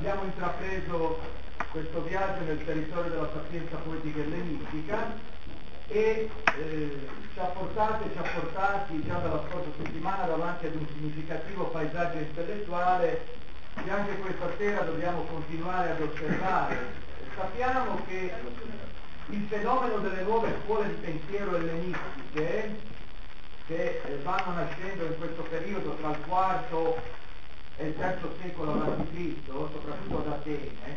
abbiamo intrapreso questo viaggio nel territorio della sapienza poetica ellenistica e ci ha portati già dalla scorsa settimana davanti ad un significativo paesaggio intellettuale che anche questa sera dobbiamo continuare ad osservare. Sappiamo che il fenomeno delle nuove scuole di pensiero ellenistiche che vanno nascendo in questo periodo tra il IV e il III secolo a.C., soprattutto ad Atene,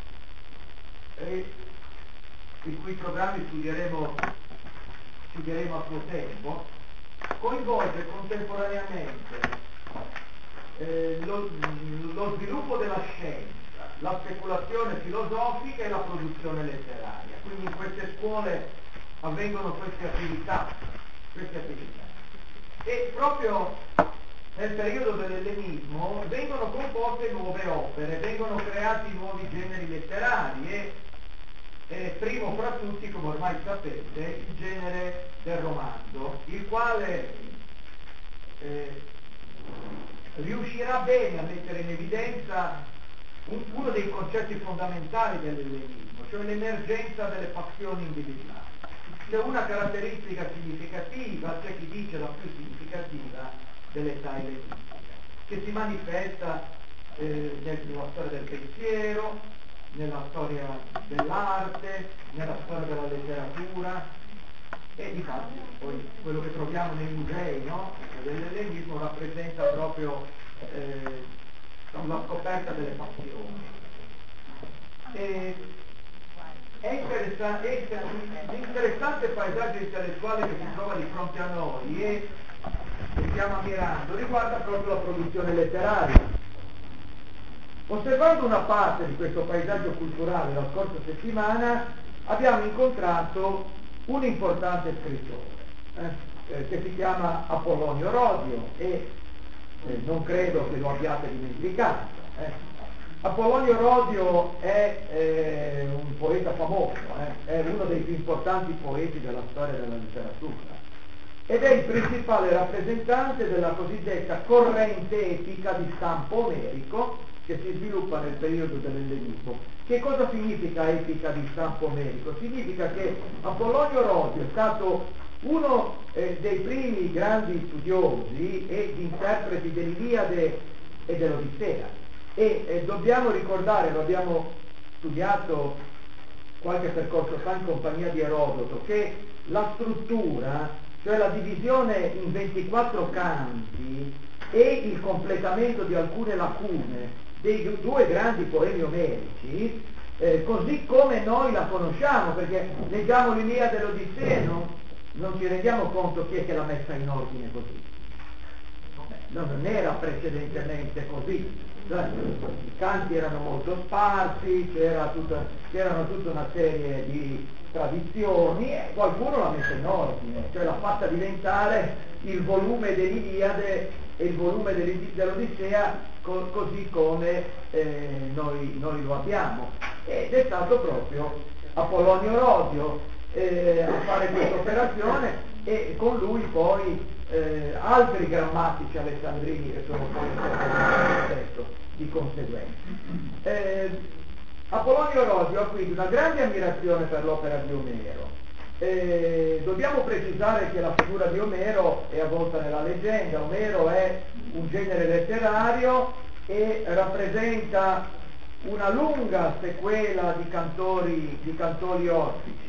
i cui programmi studieremo a suo tempo, coinvolge contemporaneamente lo sviluppo della scienza, la speculazione filosofica e la produzione letteraria. Quindi in queste scuole avvengono queste attività. E proprio nel periodo dell'ellenismo vengono composte nuove opere, vengono creati nuovi generi letterari e primo fra tutti, come ormai sapete, il genere del romanzo, il quale riuscirà bene a mettere in evidenza uno dei concetti fondamentali dell'ellenismo, cioè l'emergenza delle passioni individuali. C'è una caratteristica significativa, c'è chi dice la più significativa, dell'età ellenistica, che si manifesta nella storia del pensiero, nella storia dell'arte, nella storia della letteratura, e infatti poi quello che troviamo nei musei, no? Dell'ellenismo rappresenta proprio la scoperta delle passioni. È l'interessante paesaggio intellettuale che si trova di fronte a noi e stiamo ammirando riguarda proprio la produzione letteraria. Osservando una parte di questo paesaggio culturale la scorsa settimana abbiamo incontrato un importante scrittore che si chiama Apollonio Rodio e non credo che lo abbiate dimenticato. Apollonio Rodio è un poeta famoso, è uno dei più importanti poeti della storia della letteratura ed è il principale rappresentante della cosiddetta corrente epica di stampo omerico che si sviluppa nel periodo dell'ellenismo. Che cosa significa epica di stampo omerico? Significa che Apollonio Rodio è stato uno dei primi grandi studiosi ed interpreti dell'Iliade e dell'Odissea e dobbiamo ricordare, lo abbiamo studiato qualche percorso fa in compagnia di Erodoto, che la struttura, cioè la divisione in 24 canti e il completamento di alcune lacune dei due grandi poemi omerici, così come noi la conosciamo, perché leggiamo l'Iliade e l'Odissea, non ci rendiamo conto chi è che l'ha messa in ordine così. Non era precedentemente così. I canti erano molto sparsi, c'erano tutta una serie di tradizioni e qualcuno l'ha messa in ordine, cioè l'ha fatta diventare il volume dell'Iliade e il volume dell'Odissea così come noi lo abbiamo. Ed è stato proprio Apollonio Rodio a fare questa operazione e con lui poi altri grammatici alessandrini che sono poi stesso di conseguenza. Apollonio Rodio ha quindi una grande ammirazione per l'opera di Omero. Dobbiamo precisare che la figura di Omero è avvolta nella leggenda. Omero è un genere letterario e rappresenta una lunga sequela di cantori orfici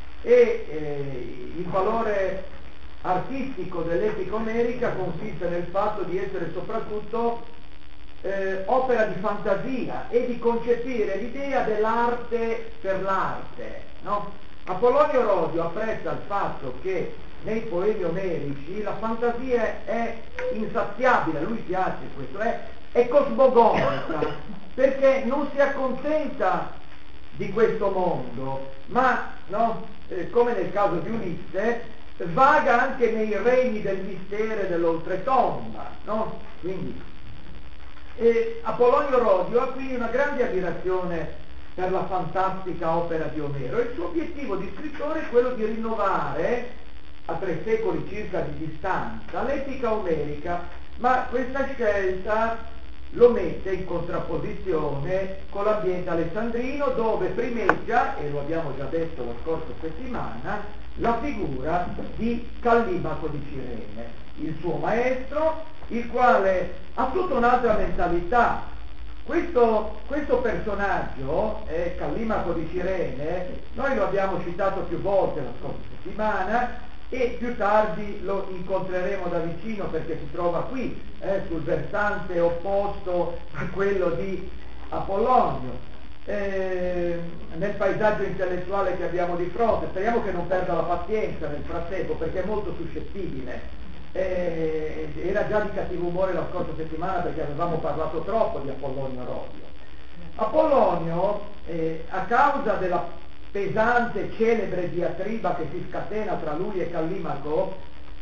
e il valore artistico dell'epica omerica consiste nel fatto di essere soprattutto opera di fantasia e di concepire l'idea dell'arte per l'arte, no? Apollonio Rodio apprezza il fatto che nei poemi omerici la fantasia è insaziabile, a lui piace questo, è cosmogonica, perché non si accontenta di questo mondo, ma no, come nel caso di Ulisse, vaga anche nei regni del mistero e dell'oltretomba, no? Quindi Apollonio Rodio ha quindi una grande ammirazione per la fantastica opera di Omero e il suo obiettivo di scrittore è quello di rinnovare a 3 secoli circa di distanza l'epica omerica, ma questa scelta lo mette in contrapposizione con l'ambiente alessandrino, dove primeggia, e lo abbiamo già detto la scorsa settimana, la figura di Callimaco di Cirene, il suo maestro, il quale ha tutta un'altra mentalità. Questo personaggio, Callimaco di Cirene, noi lo abbiamo citato più volte la scorsa settimana e più tardi lo incontreremo da vicino perché si trova qui, sul versante opposto a quello di Apollonio. Nel paesaggio intellettuale che abbiamo di fronte, speriamo che non perda la pazienza nel frattempo perché è molto suscettibile. Era già di cattivo umore la scorsa settimana perché avevamo parlato troppo di Apollonio Rodio. Apollonio, a causa della pesante, celebre diatriba che si scatena tra lui e Callimaco,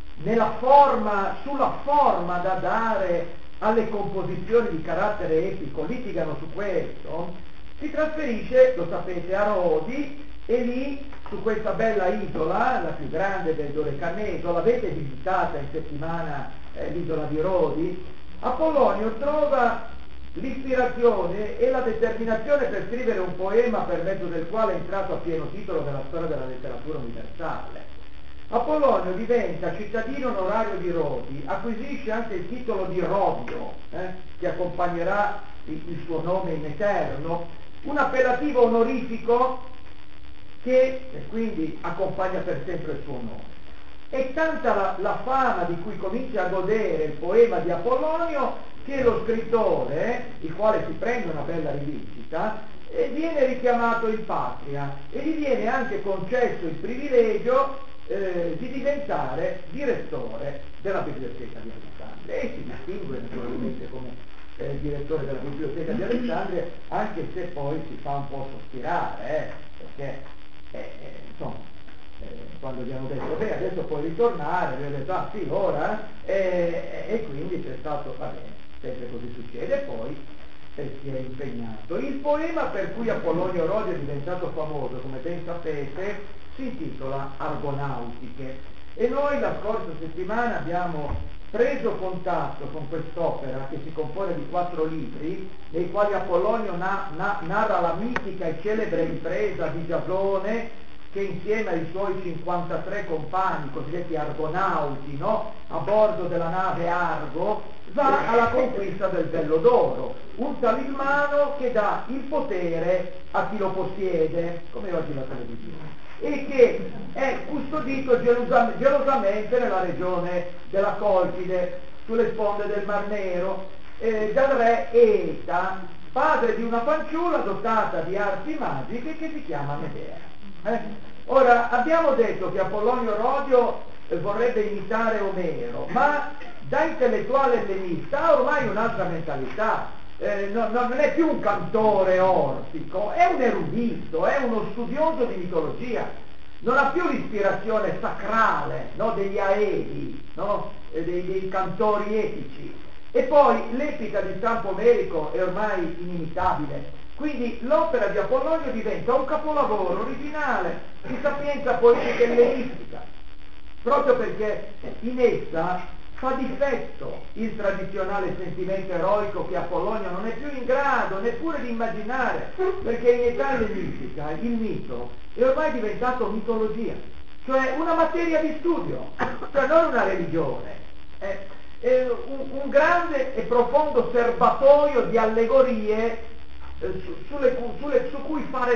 sulla forma da dare alle composizioni di carattere epico, litigano su questo, si trasferisce, lo sapete, a Rodi, e lì, su questa bella isola, la più grande del Dodecaneso, l'avete visitata in settimana, l'isola di Rodi, Apollonio trova l'ispirazione e la determinazione per scrivere un poema per mezzo del quale è entrato a pieno titolo nella storia della letteratura universale. Apollonio diventa cittadino onorario di Rodi, acquisisce anche il titolo di Rodio, che accompagnerà il suo nome in eterno, un appellativo onorifico che quindi accompagna per sempre il suo nome. È tanta la fama di cui comincia a godere il poema di Apollonio che lo scrittore, il quale si prende una bella rivincita, viene richiamato in patria e gli viene anche concesso il privilegio di diventare direttore della Biblioteca di Alessandria e si distingue naturalmente come direttore della Biblioteca di Alessandria, anche se poi si fa un po' sospirare, perché insomma, quando gli hanno detto beh adesso puoi ritornare, lui ha detto ah sì ora, e quindi c'è stato, va bene, sempre così succede, e poi si è impegnato. Il poema per cui Apollonio Rodio è diventato famoso, come ben sapete, si intitola Argonautiche, e noi la scorsa settimana abbiamo preso contatto con quest'opera che si compone di 4 libri, nei quali Apollonio narra la mitica e celebre impresa di Giasone, che insieme ai suoi 53 compagni, cosiddetti argonauti, no? A bordo della nave Argo, va alla conquista del Vello d'Oro, un talismano che dà il potere a chi lo possiede, come oggi la televisione, e che è custodito gelosamente nella regione della Colchide, sulle sponde del Mar Nero, dal re Eta, padre di una fanciulla dotata di arti magiche che si chiama Medea. Ora, abbiamo detto che Apollonio Rodio vorrebbe imitare Omero, ma da intellettuale ellenista ha ormai un'altra mentalità, non è più un cantore orfico, è un erudito, è uno studioso di mitologia, non ha più l'ispirazione sacrale, no, degli aedi, no, dei cantori epici, e poi l'epica di stampo omerico è ormai inimitabile. Quindi l'opera di Apollonio diventa un capolavoro originale di sapienza poetica ellenistica, proprio perché in essa fa difetto il tradizionale sentimento eroico che Apollonio non è più in grado neppure di immaginare, perché in età ellenistica il mito è ormai diventato mitologia, cioè una materia di studio, cioè non una religione, è un grande e profondo serbatoio di allegorie su cui fare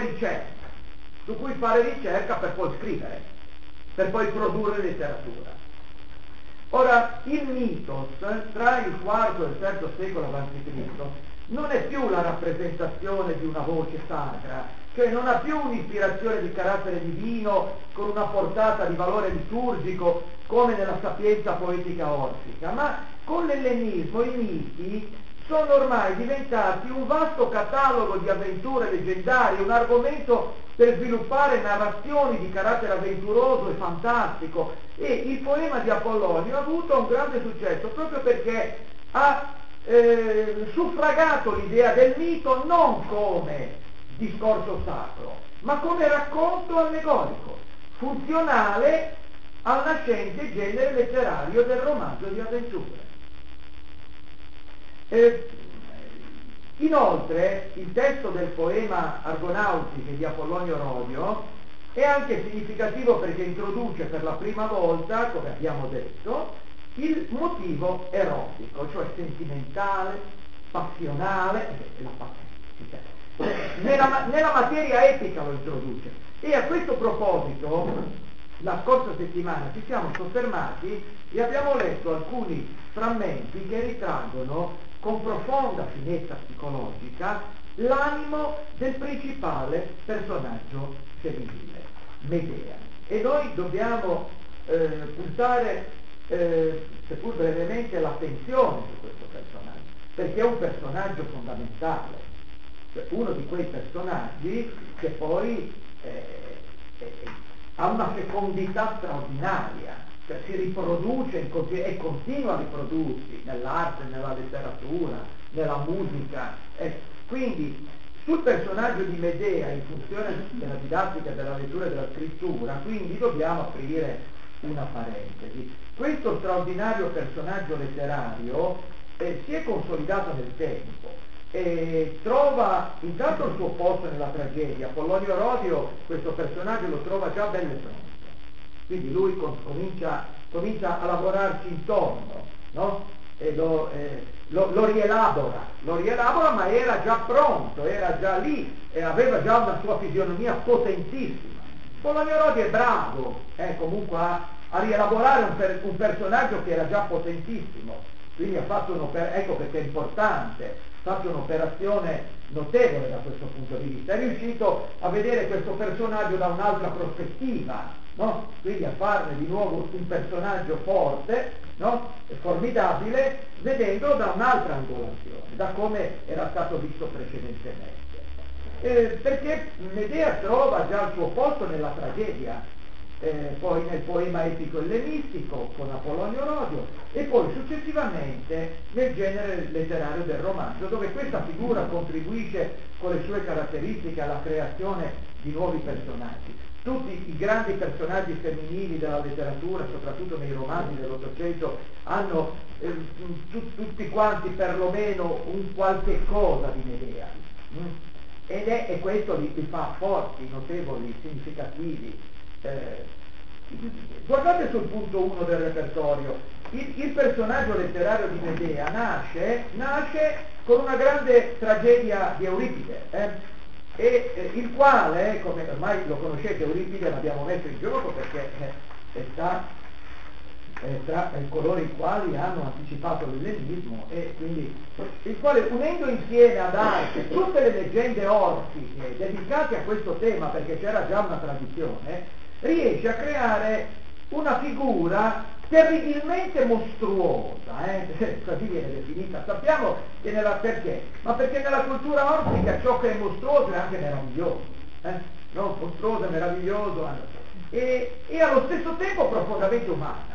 ricerca per poi scrivere, per poi produrre letteratura. Ora, il mitos tra il IV e il III secolo a.C. non è più la rappresentazione di una voce sacra, cioè non ha più un'ispirazione di carattere divino con una portata di valore liturgico come nella sapienza poetica orfica, ma con l'ellenismo i miti sono ormai diventati un vasto catalogo di avventure leggendarie, un argomento per sviluppare narrazioni di carattere avventuroso e fantastico, e il poema di Apollonio ha avuto un grande successo proprio perché ha suffragato l'idea del mito non come discorso sacro, ma come racconto allegorico, funzionale al nascente genere letterario del romanzo di avventure. Inoltre, il testo del poema Argonautiche di Apollonio Rodio è anche significativo perché introduce per la prima volta, come abbiamo detto, il motivo erotico, cioè sentimentale, passionale, nella materia epica lo introduce. E a questo proposito, la scorsa settimana ci siamo soffermati e abbiamo letto alcuni frammenti che ritraggono con profonda finezza psicologica l'animo del principale personaggio femminile, Medea. E noi dobbiamo puntare, seppur brevemente, l'attenzione su questo personaggio, perché è un personaggio fondamentale, cioè uno di quei personaggi che poi ha una fecondità straordinaria, cioè si riproduce e continua a riprodursi nell'arte, nella letteratura, nella musica. Quindi sul personaggio di Medea, in funzione della didattica, della lettura e della scrittura, quindi dobbiamo aprire una parentesi. Questo straordinario personaggio letterario si è consolidato nel tempo e trova intanto il suo posto nella tragedia. Apollonio Rodio questo personaggio lo trova già belle pronto, quindi lui comincia a lavorarci intorno, no? E lo rielabora, ma era già pronto, era già lì, e aveva già una sua fisionomia potentissima. Apollonio Rodio è bravo comunque a rielaborare un personaggio che era già potentissimo, quindi ha fatto ecco perché è importante, ha fatto un'operazione notevole da questo punto di vista, è riuscito a vedere questo personaggio da un'altra prospettiva, no? Quindi a farne di nuovo un personaggio forte, no? E formidabile, vedendolo da un'altra angolazione, da come era stato visto precedentemente. Perché Medea trova già il suo posto nella tragedia, poi nel poema epico ellenistico con Apollonio Rodio e poi successivamente nel genere letterario del romanzo, dove questa figura contribuisce con le sue caratteristiche alla creazione di nuovi personaggi. Tutti i grandi personaggi femminili della letteratura, soprattutto nei romanzi dell'Ottocento, hanno tutti quanti perlomeno un qualche cosa di Medea. E questo li fa forti, notevoli, significativi. Guardate sul punto 1 del repertorio, il personaggio letterario di Medea nasce con una grande tragedia di Euripide, il quale, come ormai lo conoscete, Euripide l'abbiamo messo in gioco perché è tra coloro i quali hanno anticipato l'ellenismo, e quindi il quale, unendo insieme ad arte tutte le leggende orfiche dedicate a questo tema, perché c'era già una tradizione, riesce a creare una figura terribilmente mostruosa, così viene definita. Sappiamo che perché? Ma perché nella cultura orfica ciò che è mostruoso è anche meraviglioso, no? Mostruoso e meraviglioso, e allo stesso tempo profondamente umana.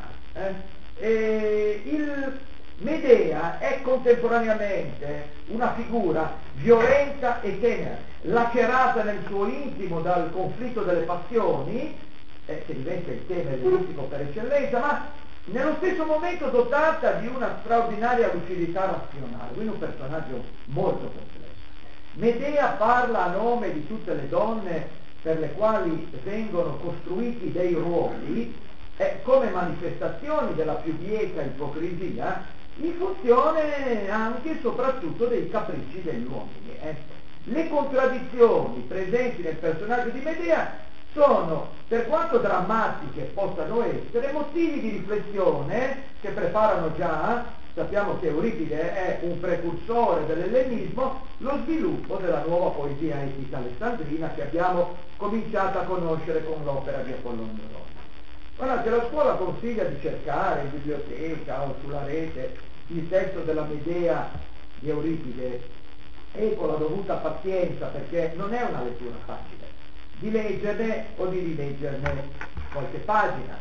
Il Medea è contemporaneamente una figura violenta e tenera, lacerata nel suo intimo dal conflitto delle passioni, che diventa il tema ellenistico per eccellenza, ma nello stesso momento dotata di una straordinaria lucidità razionale, quindi un personaggio molto complesso. Medea parla a nome di tutte le donne per le quali vengono costruiti dei ruoli, come manifestazioni della più bieca ipocrisia, in funzione anche e soprattutto dei capricci degli uomini. Le contraddizioni presenti nel personaggio di Medea sono, per quanto drammatiche possano essere, motivi di riflessione che preparano già, sappiamo che Euripide è un precursore dell'ellenismo, lo sviluppo della nuova poesia epica alessandrina che abbiamo cominciato a conoscere con l'opera di Apollonio Rodio. Guardate, la scuola consiglia di cercare in biblioteca o sulla rete il testo della Medea di Euripide, e con la dovuta pazienza, perché non è una lettura facile, di leggerne o di rileggerne qualche pagina.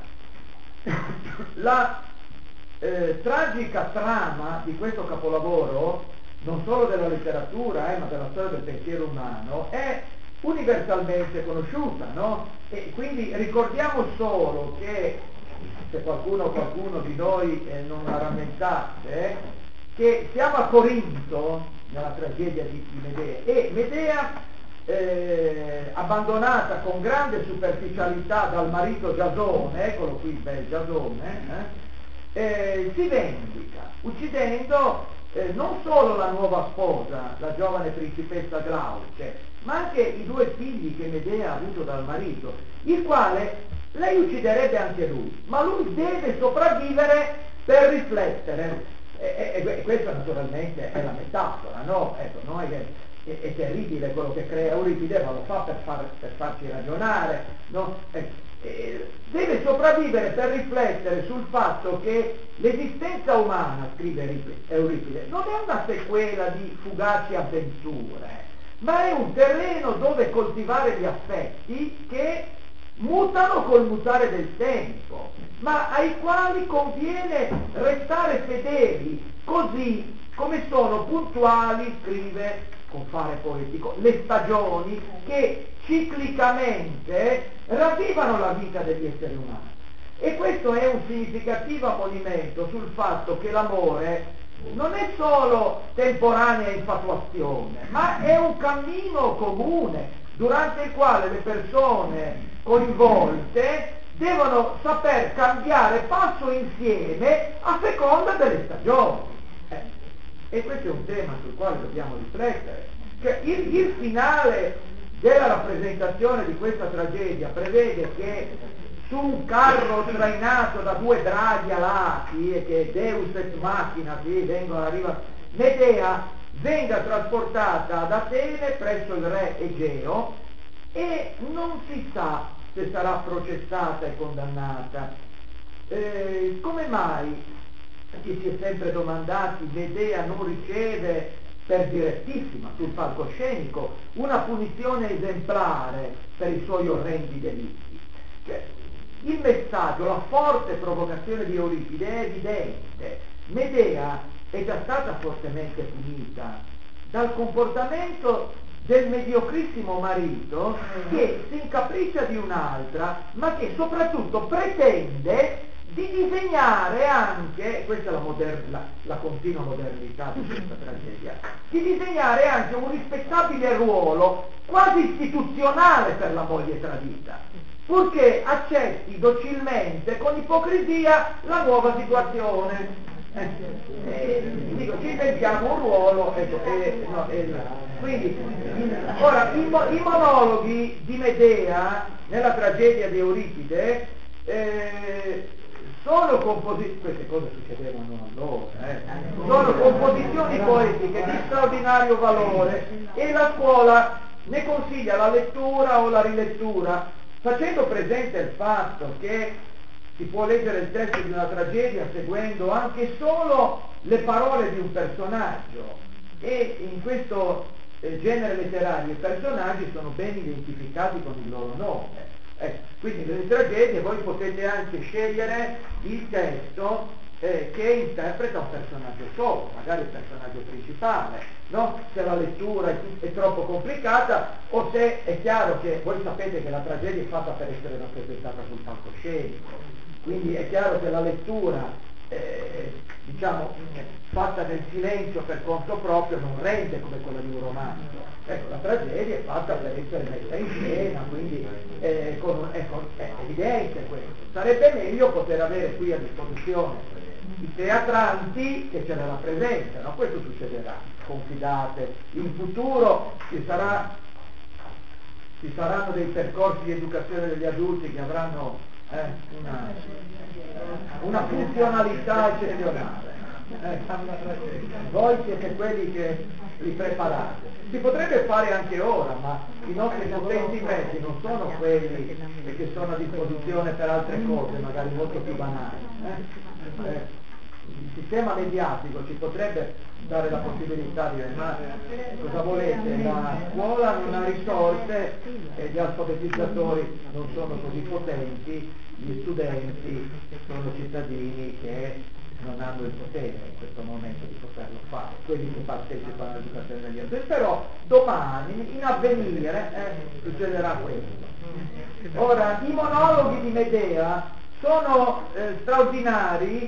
La tragica trama di questo capolavoro, non solo della letteratura, ma della storia del pensiero umano, è universalmente conosciuta, no? E quindi ricordiamo solo che, se qualcuno di noi non la rammentasse, che siamo a Corinto nella tragedia di Medea, e Medea, abbandonata con grande superficialità dal marito Giasone, eccolo qui il bel Giasone, si vendica, uccidendo non solo la nuova sposa, la giovane principessa Glauce, ma anche i 2 figli che Medea ha avuto dal marito, il quale lei ucciderebbe anche lui, ma lui deve sopravvivere per riflettere. E questa naturalmente è la metafora, no? Ecco, noi è terribile quello che crea Euripide, ma lo fa per farci ragionare, no? Deve sopravvivere per riflettere sul fatto che l'esistenza umana, scrive Euripide, non è una sequela di fugaci avventure, ma è un terreno dove coltivare gli affetti che mutano col mutare del tempo, ma ai quali conviene restare fedeli, così come sono puntuali, scrive con fare poetico, le stagioni che ciclicamente ravvivano la vita degli esseri umani. E questo è un significativo ammonimento sul fatto che l'amore non è solo temporanea infatuazione, ma è un cammino comune durante il quale le persone coinvolte devono saper cambiare passo insieme a seconda delle stagioni. E questo è un tema sul quale dobbiamo riflettere. Cioè, il finale della rappresentazione di questa tragedia prevede che su un carro trainato da 2 draghi alati, e che Deus ex machina, arriva, Medea venga trasportata ad Atene presso il re Egeo, e non si sa se sarà processata e condannata. Come mai, che si è sempre domandati, Medea non riceve per direttissima sul palcoscenico una punizione esemplare per i suoi orrendi delitti? Cioè, il messaggio, la forte provocazione di Euripide è evidente. Medea è già stata fortemente punita dal comportamento del mediocrissimo marito, che si incapriccia di un'altra, ma che soprattutto pretende di disegnare anche, questa è la continua modernità di questa tragedia, di disegnare anche un rispettabile ruolo quasi istituzionale per la moglie tradita, purché accetti docilmente, con ipocrisia, la nuova situazione. Dico, ci inventiamo un ruolo, quindi ora i monologhi di Medea nella tragedia di Euripide sono composizioni, queste cose succedevano allora, sono composizioni poetiche di straordinario valore, e la scuola ne consiglia la lettura o la rilettura, facendo presente il fatto che si può leggere il testo di una tragedia seguendo anche solo le parole di un personaggio, e in questo genere letterario i personaggi sono ben identificati con il loro nome. Quindi nelle tragedie voi potete anche scegliere il testo che interpreta un personaggio solo, magari il personaggio principale, no? Se la lettura è troppo complicata, o se è chiaro che voi sapete che la tragedia è fatta per essere rappresentata sul palcoscenico, quindi è chiaro che la lettura fatta nel silenzio per conto proprio non rende come quella di un romanzo. Ecco, la tragedia è fatta per essere messa in scena, quindi è evidente questo. Sarebbe meglio poter avere qui a disposizione i teatranti che ce la rappresentano. Questo succederà, confidate. In futuro ci saranno dei percorsi di educazione degli adulti che avranno una funzionalità eccezionale. Voi siete quelli che li preparate. Si potrebbe fare anche ora, ma i nostri potenti mezzi non sono quelli che sono a disposizione per altre cose, magari molto più banali. Il sistema mediatico ci potrebbe dare la possibilità di dire: ma cosa volete, la scuola non ha risorse e gli alfabetizzatori non sono così potenti, gli studenti sono cittadini che non hanno il potere in questo momento di poterlo fare, quelli che partecipano all'educazione degli adulti. Però domani, in avvenire, succederà questo. Ora, i monologhi di Medea sono straordinari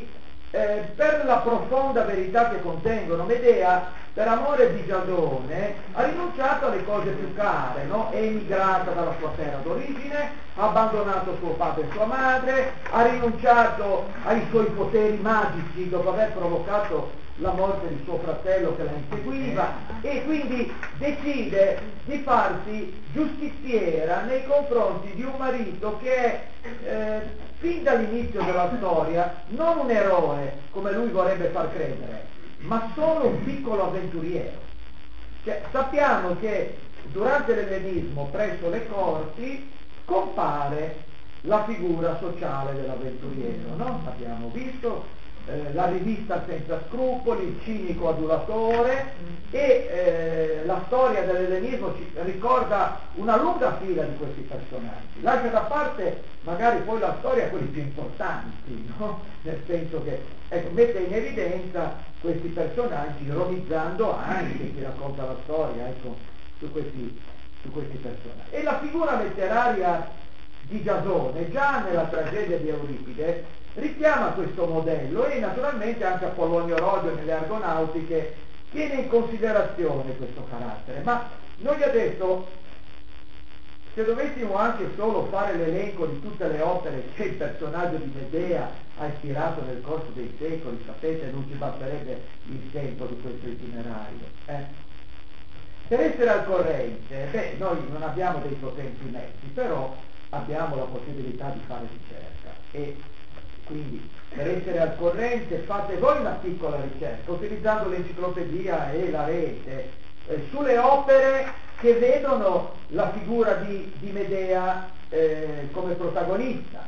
per la profonda verità che contengono. Medea, per amore di Giasone, ha rinunciato alle cose più care, no? È emigrata dalla sua terra d'origine, ha abbandonato suo padre e sua madre, ha rinunciato ai suoi poteri magici dopo aver provocato la morte di suo fratello che la inseguiva, e quindi decide di farsi giustiziera nei confronti di un marito che è fin dall'inizio della storia non un eroe come lui vorrebbe far credere, ma solo un piccolo avventuriero. Cioè, sappiamo che durante l'ellenismo presso le corti compare la figura sociale dell'avventuriero, no? Abbiamo visto la rivista senza scrupoli, il cinico adulatore, e la storia dell'ellenismo ci ricorda una lunga fila di questi personaggi. Lascia da parte magari poi la storia quelli più importanti, no? Nel senso che mette in evidenza questi personaggi, ironizzando anche chi racconta la storia, su questi personaggi. E la figura letteraria di Giasone, già nella tragedia di Euripide, richiama questo modello, e naturalmente anche Apollonio Rodio nelle Argonautiche tiene in considerazione questo carattere. Ma noi adesso, se dovessimo anche solo fare l'elenco di tutte le opere che il personaggio di Medea ha ispirato nel corso dei secoli, sapete, non ci basterebbe il tempo di questo itinerario. Per essere al corrente, noi non abbiamo dei potenti mezzi, però abbiamo la possibilità di fare ricerca, e quindi per essere al corrente fate voi una piccola ricerca utilizzando l'enciclopedia e la rete sulle opere che vedono la figura di Medea come protagonista.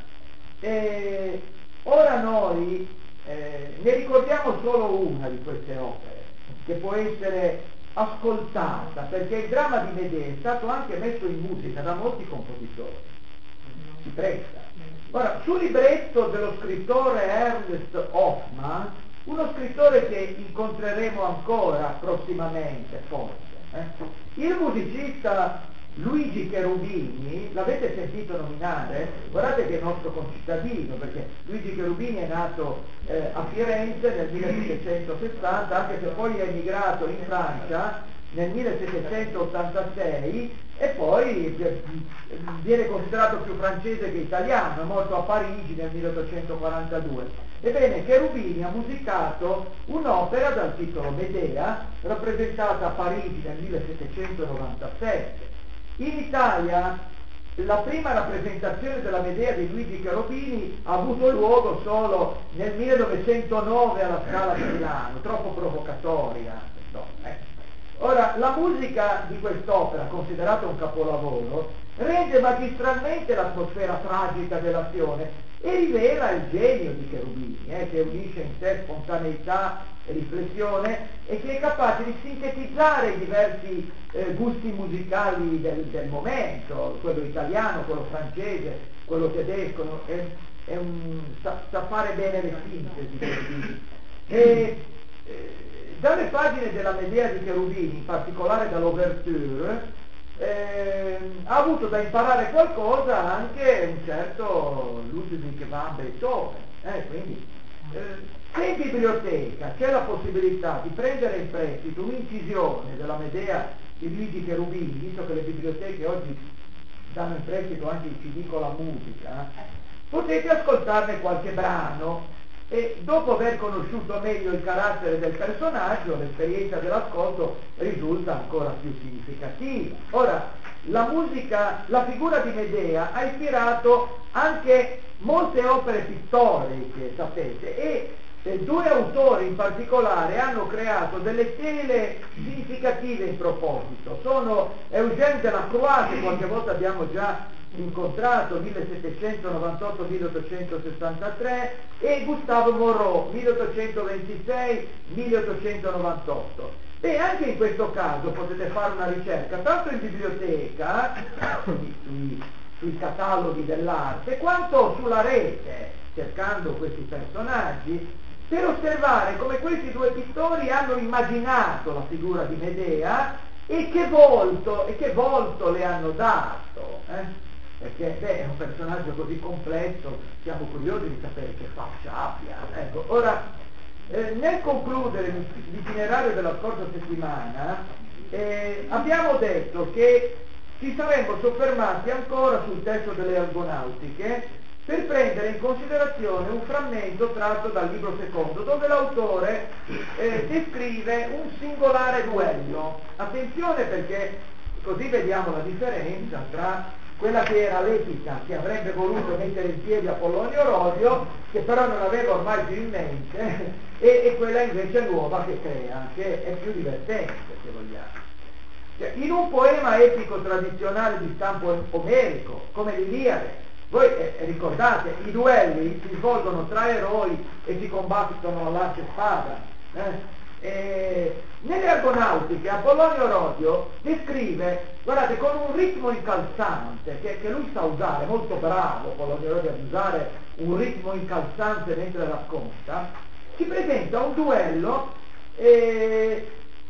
Ora noi ne ricordiamo solo una di queste opere che può essere ascoltata, perché il dramma di Medea è stato anche messo in musica da molti compositori, si presta. Ora, sul libretto dello scrittore Ernst Hoffmann, uno scrittore che incontreremo ancora prossimamente, forse, il musicista Luigi Cherubini, l'avete sentito nominare? Guardate che è nostro concittadino, perché Luigi Cherubini è nato a Firenze nel 1760, anche se poi è emigrato in Francia nel 1786, e poi viene considerato più francese che italiano, è morto a Parigi nel 1842. Ebbene, Cherubini ha musicato un'opera dal titolo Medea, rappresentata a Parigi nel 1797. In Italia la prima rappresentazione della Medea di Luigi Cherubini ha avuto luogo solo nel 1909 alla Scala di Milano, troppo provocatoria. Ora, la musica di quest'opera, considerata un capolavoro, rende magistralmente l'atmosfera tragica dell'azione e rivela il genio di Cherubini, che unisce in sé spontaneità e riflessione, e che è capace di sintetizzare i diversi gusti musicali del momento, quello italiano, quello francese, quello tedesco, sa fare bene le sintesi di Cherubini. Dalle pagine della Medea di Cherubini, in particolare dall'Ouverture, ha avuto da imparare qualcosa anche un certo Ludwig van Beethoven. Quindi, se in biblioteca c'è la possibilità di prendere in prestito un'incisione della Medea di Luigi Cherubini, visto che le biblioteche oggi danno in prestito anche il CD con la musica, potete ascoltarne qualche brano, e dopo aver conosciuto meglio il carattere del personaggio, l'esperienza dell'ascolto risulta ancora più significativa. Ora, la figura di Medea ha ispirato anche molte opere pittoriche, sapete, e due autori in particolare hanno creato delle tele significative in proposito. Sono Eugène Delacroix, che qualche volta abbiamo già incontrato, 1798-1863, e Gustave Moreau, 1826-1898. E anche in questo caso potete fare una ricerca tanto in biblioteca, sui cataloghi dell'arte, quanto sulla rete, cercando questi personaggi, per osservare come questi due pittori hanno immaginato la figura di Medea e che volto le hanno dato. perché è un personaggio così complesso, siamo curiosi di sapere che faccia abbia. Ecco, ora, nel concludere l'itinerario della scorsa settimana, abbiamo detto che ci saremmo soffermati ancora sul testo delle Argonautiche per prendere in considerazione un frammento tratto dal libro secondo, dove l'autore descrive un singolare duello. Attenzione, perché così vediamo la differenza tra quella che era l'epica che avrebbe voluto mettere in piedi Apollonio Rodio, che però non aveva ormai più in mente, e quella invece nuova che crea, che è più divertente, se vogliamo. Cioè, in un poema epico tradizionale di stampo omerico, come l'Iliade, voi ricordate, i duelli si svolgono tra eroi e si combattono a lancia e spada. Nelle Argonautiche Apollonio Rodio descrive, guardate, con un ritmo incalzante che lui sa usare, molto bravo Apollonio Rodio ad usare un ritmo incalzante mentre racconta, si presenta un duello che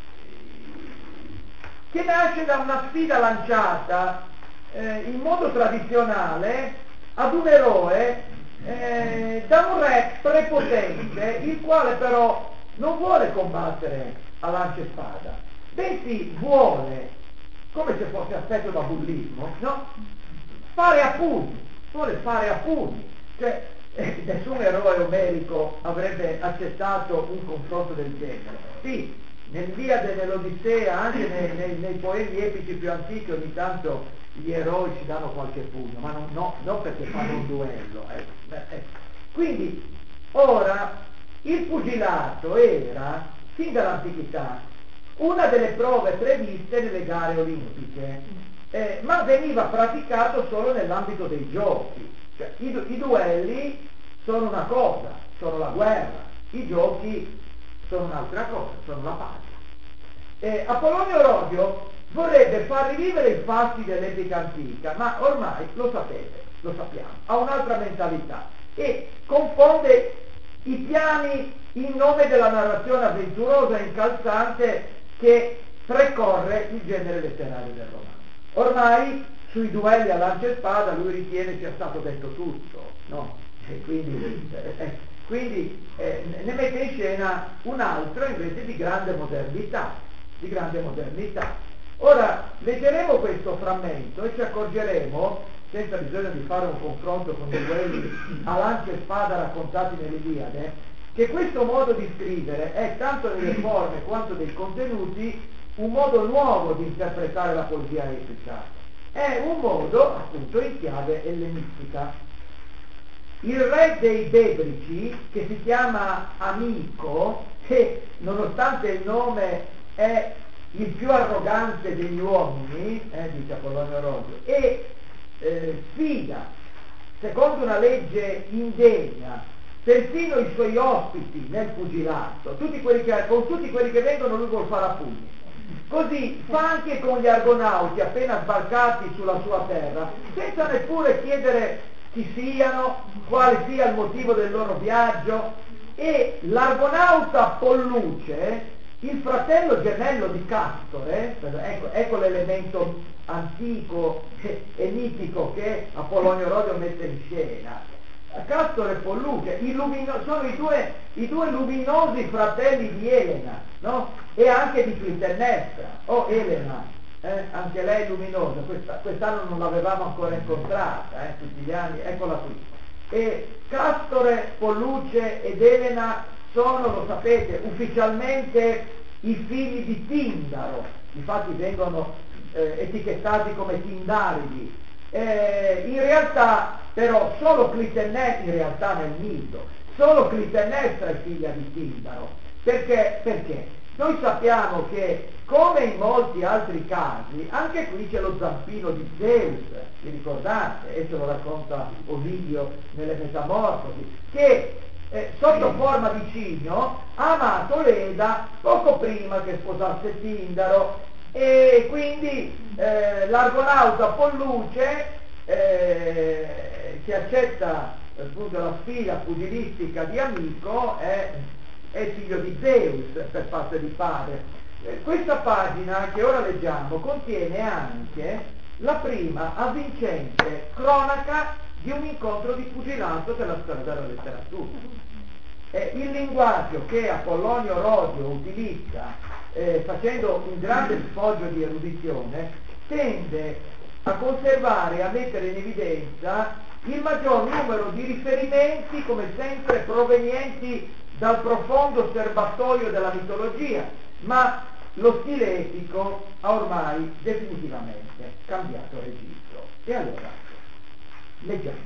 nasce da una sfida lanciata in modo tradizionale ad un eroe da un re prepotente, il quale però non vuole combattere a lancia e spada, bensì vuole, come se fosse aspetto da bullismo, no? Fare a pugni, vuole fare a pugni, cioè nessun eroe omerico avrebbe accettato un confronto del genere. Sì, nell'Iliade, nell'Odissea, anche nei poemi epici più antichi ogni tanto gli eroi si danno qualche pugno, ma non perché fanno un duello. Quindi, ora, il pugilato era, fin dall'antichità, una delle prove previste nelle gare olimpiche, ma veniva praticato solo nell'ambito dei giochi. Cioè, i duelli sono una cosa, sono la guerra, i giochi sono un'altra cosa, sono la pace. Apollonio Rodio vorrebbe far rivivere i fatti dell'epica antica, ma ormai lo sapete, lo sappiamo, ha un'altra mentalità e confonde i piani in nome della narrazione avventurosa e incalzante che precorre il genere letterario del romanzo. Ormai sui duelli a lancia e spada lui ritiene sia stato detto tutto, no? E quindi ne mette in scena un altro invece di grande modernità, Ora leggeremo questo frammento e ci accorgeremo, senza bisogno di fare un confronto con i duelli a lancia e spada raccontati nell'Iliade, che questo modo di scrivere è tanto nelle forme quanto nei contenuti un modo nuovo di interpretare la poesia epica. È un modo, appunto, in chiave ellenistica. Il re dei Bebrici, che si chiama Amico, che nonostante il nome è il più arrogante degli uomini, dice Apollonio Rodio, e sfida, secondo una legge indegna, persino i suoi ospiti nel pugilato, con tutti quelli che vengono lui vuol fare a pugni. Così fa anche con gli Argonauti appena sbarcati sulla sua terra, senza neppure chiedere chi siano, quale sia il motivo del loro viaggio, e l'Argonauta Polluce, il fratello gemello di Castore, ecco l'elemento antico e mitico che Apollonio Rodio mette in scena. Castore e Polluce sono i due luminosi fratelli di Elena, no? E anche di Clitennestra, Elena, anche lei luminosa, quest'anno non l'avevamo ancora incontrata, tutti gli anni, eccola qui. E Castore, Polluce ed Elena sono, lo sapete, ufficialmente i figli di Tindaro, infatti vengono etichettati come Tindaridi. In realtà però solo Clitennestra, in realtà nel mito, solo Clitennestra è figlia di Tindaro. Perché? Noi sappiamo che, come in molti altri casi, anche qui c'è lo zampino di Zeus, vi ricordate? E ce lo racconta Ovidio nelle Metamorfosi, che sotto forma di cigno ha amato Leda poco prima che sposasse Tindaro, e quindi l'Argonauta Polluce, che accetta appunto la sfida pugilistica di Amico, è figlio di Zeus per parte di padre. Questa pagina che ora leggiamo contiene anche la prima avvincente cronaca di un incontro di pugilato della storia della letteratura. Il linguaggio che Apollonio Rodio utilizza, facendo un grande sfoggio di erudizione, tende a conservare e a mettere in evidenza il maggior numero di riferimenti, come sempre provenienti dal profondo serbatoio della mitologia, ma lo stile etico ha ormai definitivamente cambiato registro. E allora, leggiamo.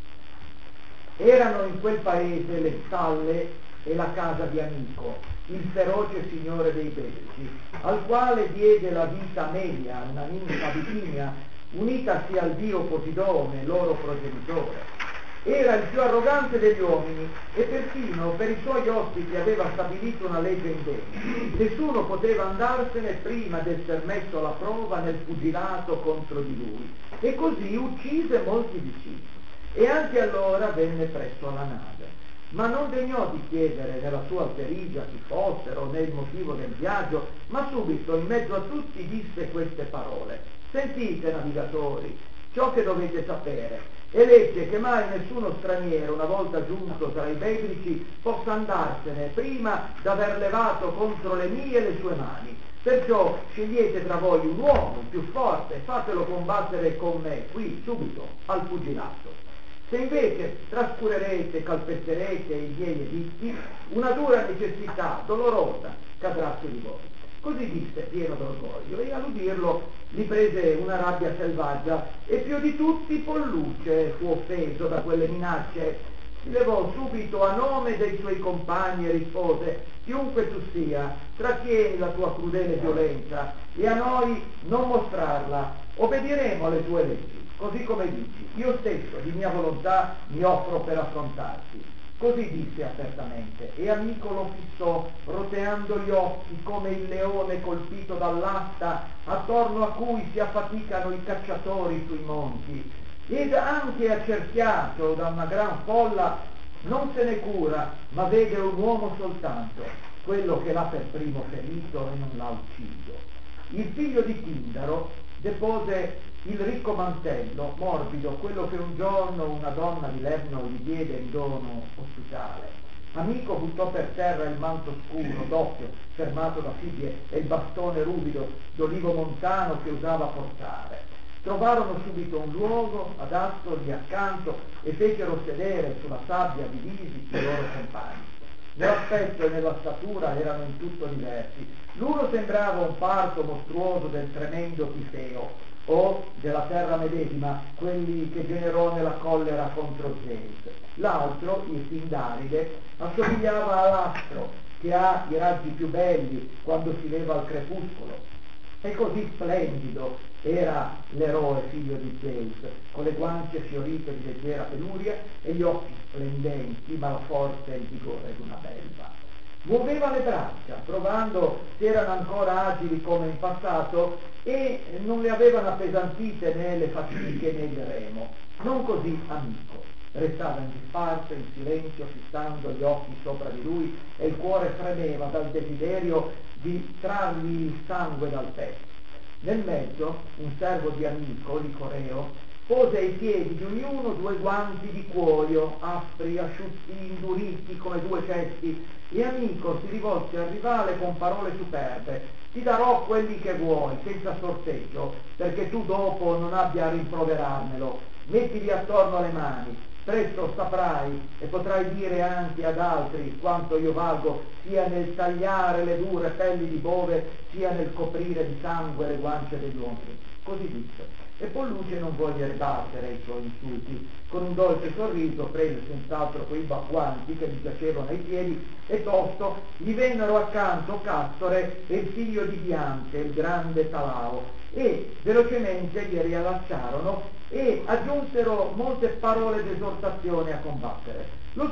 Erano in quel paese le stalle e la casa di Amico, il feroce signore dei Belgi, al quale diede la vita Melia, una ninfa vitigna, unitasi al dio Posidone, loro progenitore. Era il più arrogante degli uomini e perfino per i suoi ospiti aveva stabilito una legge indegna. Nessuno poteva andarsene prima d'esser messo alla prova nel pugilato contro di lui, e così uccise molti vicini. E anche allora venne presso alla nave, ma non degnò di chiedere nella sua alterigia chi fossero né il motivo del viaggio, ma subito in mezzo a tutti disse queste parole: sentite, navigatori, ciò che dovete sapere, e legge che mai nessuno straniero, una volta giunto tra i Bedrici, possa andarsene prima d'aver levato contro le mie le sue mani. Perciò scegliete tra voi un uomo, il più forte, e fatelo combattere con me, qui, subito, al pugilato. Se invece trascurerete, calpesterete i miei editti, una dura necessità dolorosa cadrà su di voi. Così disse, pieno d'orgoglio, e all'udirlo gli prese una rabbia selvaggia, e più di tutti Polluce fu offeso da quelle minacce. Si levò subito a nome dei suoi compagni e rispose: chiunque tu sia, trattieni la tua crudele violenza e a noi non mostrarla, obbediremo alle tue leggi. Così come dici, io stesso di mia volontà mi offro per affrontarti. Così disse apertamente, e Amico lo fissò, roteando gli occhi come il leone colpito dall'asta, attorno a cui si affaticano i cacciatori sui monti. Ed anche accerchiato da una gran folla, non se ne cura, ma vede un uomo soltanto, quello che l'ha per primo ferito e non l'ha ucciso. Il figlio di Tindaro depose il ricco mantello morbido, quello che un giorno una donna di Lerno gli diede in dono ospitale. Amico buttò per terra il manto scuro, doppio, fermato da fibbie, e il bastone ruvido d'olivo montano che usava portare. Trovarono subito un luogo adatto lì accanto e fecero sedere sulla sabbia divisi i loro compagni. Nell'aspetto e nella statura erano in tutto diversi. L'uno sembrava un parto mostruoso del tremendo Tifeo, o della terra medesima, quelli che generò nella collera contro Zeus. L'altro, il Pindaride, assomigliava all'astro che ha i raggi più belli quando si leva al crepuscolo. E così splendido era l'eroe figlio di Zeus, con le guance fiorite di leggera peluria e gli occhi splendenti, ma la forza e il vigore di una belva. Muoveva le braccia, provando se erano ancora agili come in passato, e non le avevano appesantite né le fatiche né il remo. Non così Amico. Restava in disparte, in silenzio, fissando gli occhi sopra di lui, e il cuore fremeva dal desiderio di trargli il sangue dal petto. Nel mezzo, un servo di Amico, Licoreo, pose ai piedi di ognuno 2 guanti di cuoio, aspri, asciutti, induriti come 2 cesti, e Amico si rivolse al rivale con parole superbe: ti darò quelli che vuoi, senza sorteggio, perché tu dopo non abbia a rimproverarmelo. Mettili attorno alle mani, presto saprai e potrai dire anche ad altri quanto io valgo, sia nel tagliare le dure pelli di bove, sia nel coprire di sangue le guance degli uomini. Così disse. E Polluce non volle ribattere i suoi insulti. Con un dolce sorriso prese senz'altro quei guanti che gli giacevano ai piedi, e tosto gli vennero accanto Castore e il figlio di Biante, il grande Talao, e velocemente li riallacciarono e aggiunsero molte parole d'esortazione a combattere. Lo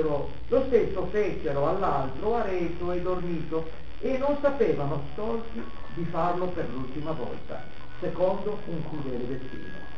stesso fecero all'altro Areto e Dormito, e non sapevano stolti di farlo per l'ultima volta, secondo un crudele destino.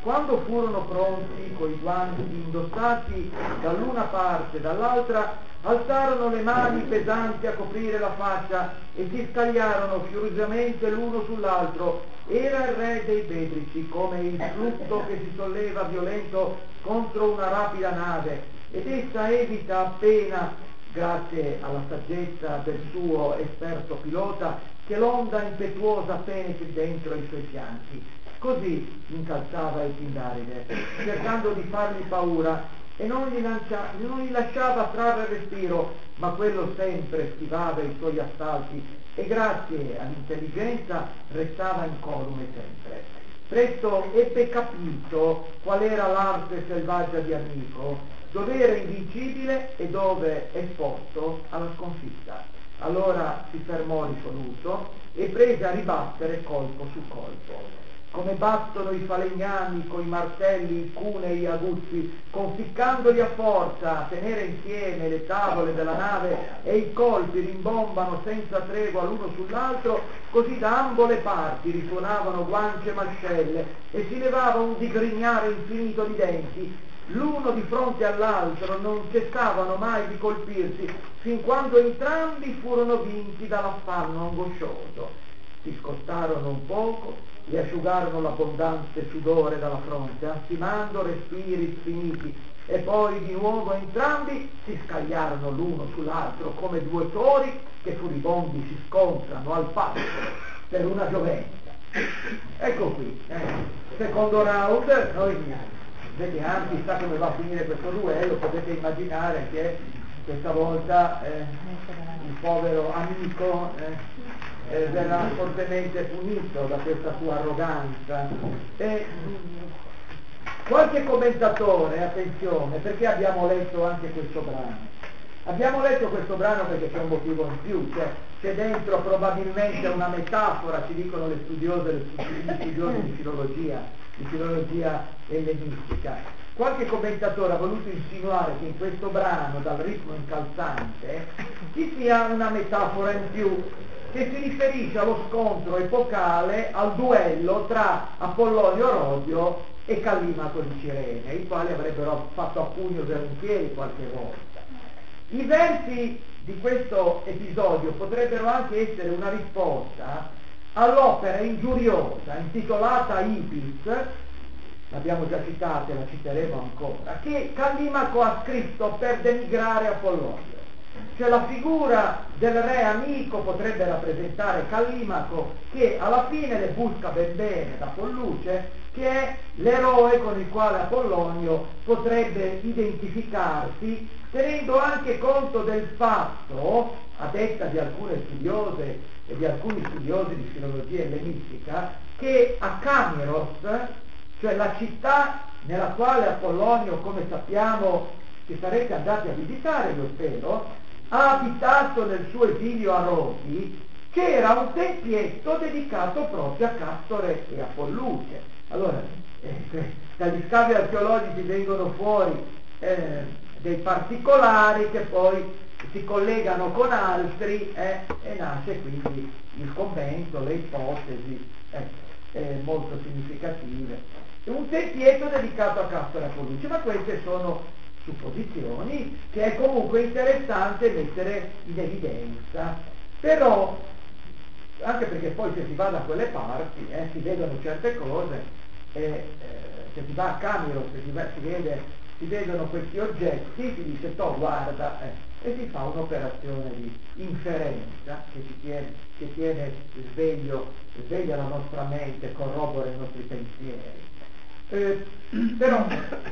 Quando furono pronti, coi guanti indossati dall'una parte e dall'altra, alzarono le mani pesanti a coprire la faccia e si scagliarono furiosamente l'uno sull'altro. Era il re dei Bedrici, come il flutto che si solleva violento contro una rapida nave, ed essa evita appena, grazie alla saggezza del suo esperto pilota, che l'onda impetuosa penetri dentro i suoi fianchi. Così incalzava il Pindaride, cercando di fargli paura, e non gli lasciava trarre respiro, ma quello sempre schivava i suoi assalti e grazie all'intelligenza restava incolume sempre. Presto ebbe capito qual era l'arte selvaggia di Amico, dove era invincibile e dove esposto alla sconfitta. Allora si fermò risoluto e prese a ribattere colpo su colpo. Come battono i falegnami coi martelli, i cunei aguzzi, conficcandoli a forza, a tenere insieme le tavole della nave, e i colpi rimbombano senza tregua l'uno sull'altro, così da ambo le parti risuonavano guance e mascelle e si levava un digrignare infinito di denti. L'uno di fronte all'altro non cessavano mai di colpirsi, fin quando entrambi furono vinti dall'affanno angoscioso. Si scostarono un poco e asciugarono l'abbondante sudore dalla fronte, ansimando respiri sfiniti, e poi di nuovo entrambi si scagliarono l'uno sull'altro come due tori che furibondi si scontrano al passo per una giovenza. Ecco qui, secondo round, noi vediamo, chissà come va a finire questo duello. Potete immaginare che questa volta il povero Amico verrà fortemente punito da questa sua arroganza. Qualche commentatore, attenzione, perché abbiamo letto anche questo brano? Abbiamo letto questo brano perché c'è un motivo in più, cioè c'è dentro probabilmente una metafora, ci dicono le studiose di filologia ellenistica. Qualche commentatore ha voluto insinuare che in questo brano, dal ritmo incalzante, ci sia una metafora in più, che si riferisce allo scontro epocale, al duello tra Apollonio Rodio e Callimaco di Cirene, i quali avrebbero fatto a pugno volentieri qualche volta. I versi di questo episodio potrebbero anche essere una risposta all'opera ingiuriosa intitolata Ibis, l'abbiamo già citata e la citeremo ancora, che Callimaco ha scritto per denigrare Apollonio. Cioè la figura del re Amico potrebbe rappresentare Callimaco, che alla fine le busca ben bene da Polluce, che è l'eroe con il quale Apollonio potrebbe identificarsi, tenendo anche conto del fatto, a detta di alcune studiose e di alcuni studiosi di filologia ellenistica, che a Camiros, cioè la città nella quale Apollonio, come sappiamo, che sarete andati a visitare, io spero, ha abitato nel suo esilio a Rodi, c'era un tempietto dedicato proprio a Castore e a Polluce. Allora, dagli scavi archeologici vengono fuori dei particolari che poi si collegano con altri e nasce quindi il commento, le ipotesi molto significative. Un tempietto dedicato a Castore e a Polluce, ma queste sono supposizioni che è comunque interessante mettere in evidenza. Però, anche perché poi se si va da quelle parti si vedono certe cose, se si va a Camiros, si vedono questi oggetti, si dice guarda, e si fa un'operazione di inferenza che tiene sveglia la nostra mente, corrobora i nostri pensieri. Però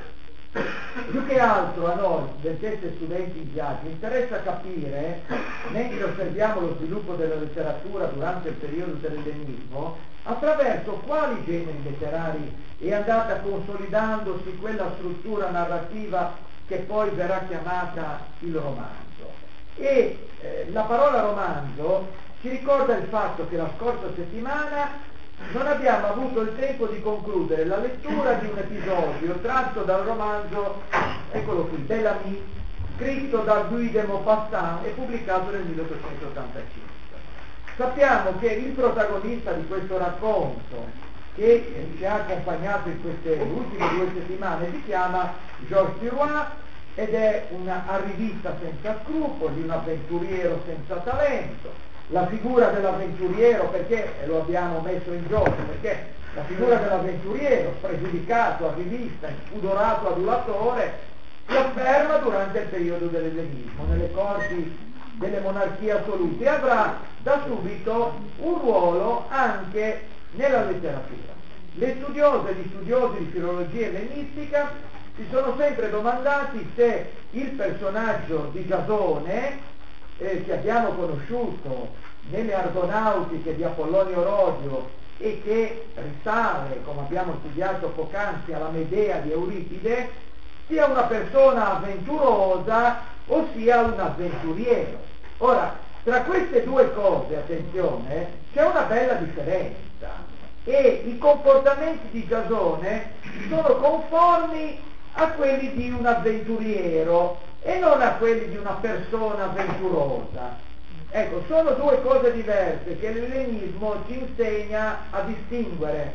più che altro a noi, denteste studenti in viaggio, interessa capire, mentre osserviamo lo sviluppo della letteratura durante il periodo dell'ellenismo, attraverso quali generi letterari è andata consolidandosi quella struttura narrativa che poi verrà chiamata il romanzo. E la parola romanzo ci ricorda il fatto che la scorsa settimana non abbiamo avuto il tempo di concludere la lettura di un episodio tratto dal romanzo, eccolo qui, Bellamy, scritto da Guy de Maupassant e pubblicato nel 1885. Sappiamo che il protagonista di questo racconto che ci ha accompagnato in queste ultime 2 settimane, si chiama Georges Sirois ed è un arrivista senza scrupoli, un avventuriero senza talento. La figura dell'avventuriero, perché lo abbiamo messo in gioco? Perché la figura dell'avventuriero, spregiudicato, arrivista, spudorato adulatore, si afferma durante il periodo dell'ellenismo, nelle corti delle monarchie assolute, e avrà da subito un ruolo anche nella letteratura. Le studiose e gli studiosi di filologia ellenistica si sono sempre domandati se il personaggio di Giasone, che abbiamo conosciuto nelle Argonautiche di Apollonio Rodio e che risale, come abbiamo studiato poc'anzi, alla Medea di Euripide, sia una persona avventurosa o sia un avventuriero. Ora, tra queste 2 cose, attenzione, c'è una bella differenza, e i comportamenti di Giasone sono conformi a quelli di un avventuriero e non a quelli di una persona avventurosa. Ecco, sono 2 cose diverse che l'ellenismo ci insegna a distinguere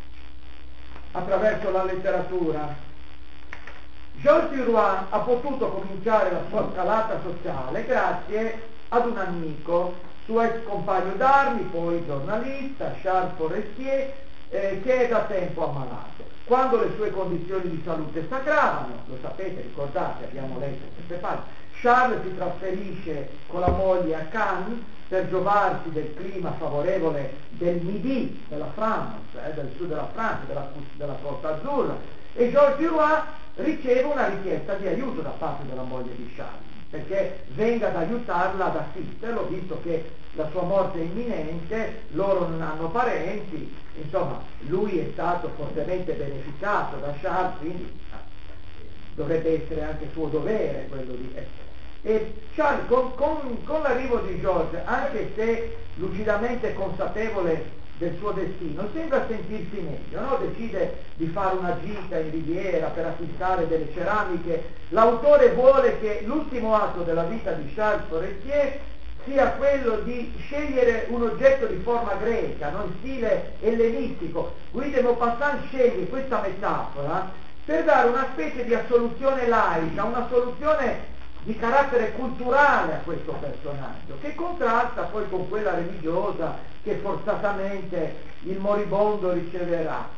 attraverso la letteratura. Georges Sirois ha potuto cominciare la sua scalata sociale grazie ad un amico, suo ex compagno d'armi, poi giornalista, Charles Forestier, che è da tempo ammalato. Quando le sue condizioni di salute s'aggravano, lo sapete, ricordate, abbiamo letto queste pagine, Charles si trasferisce con la moglie a Cannes per giovarsi del clima favorevole del Midi, della France, del sud della Francia, della Costa Azzurra, e Georges Sirois riceve una richiesta di aiuto da parte della moglie di Charles, perché venga ad aiutarla ad assisterlo, visto che la sua morte è imminente, loro non hanno parenti, insomma, lui è stato fortemente beneficiato da Charles, quindi dovrebbe essere anche suo dovere quello di essere. E Charles, con l'arrivo di Georges, anche se lucidamente consapevole del suo destino, sembra sentirsi meglio, no? Decide di fare una gita in Riviera per acquistare delle ceramiche. L'autore vuole che l'ultimo atto della vita di Charles Forestier sia quello di scegliere un oggetto di forma greca, no? In stile ellenistico. Guy de Maupassant sceglie questa metafora per dare una specie di assoluzione laica, una soluzione di carattere culturale a questo personaggio, che contrasta poi con quella religiosa che forzatamente il moribondo riceverà.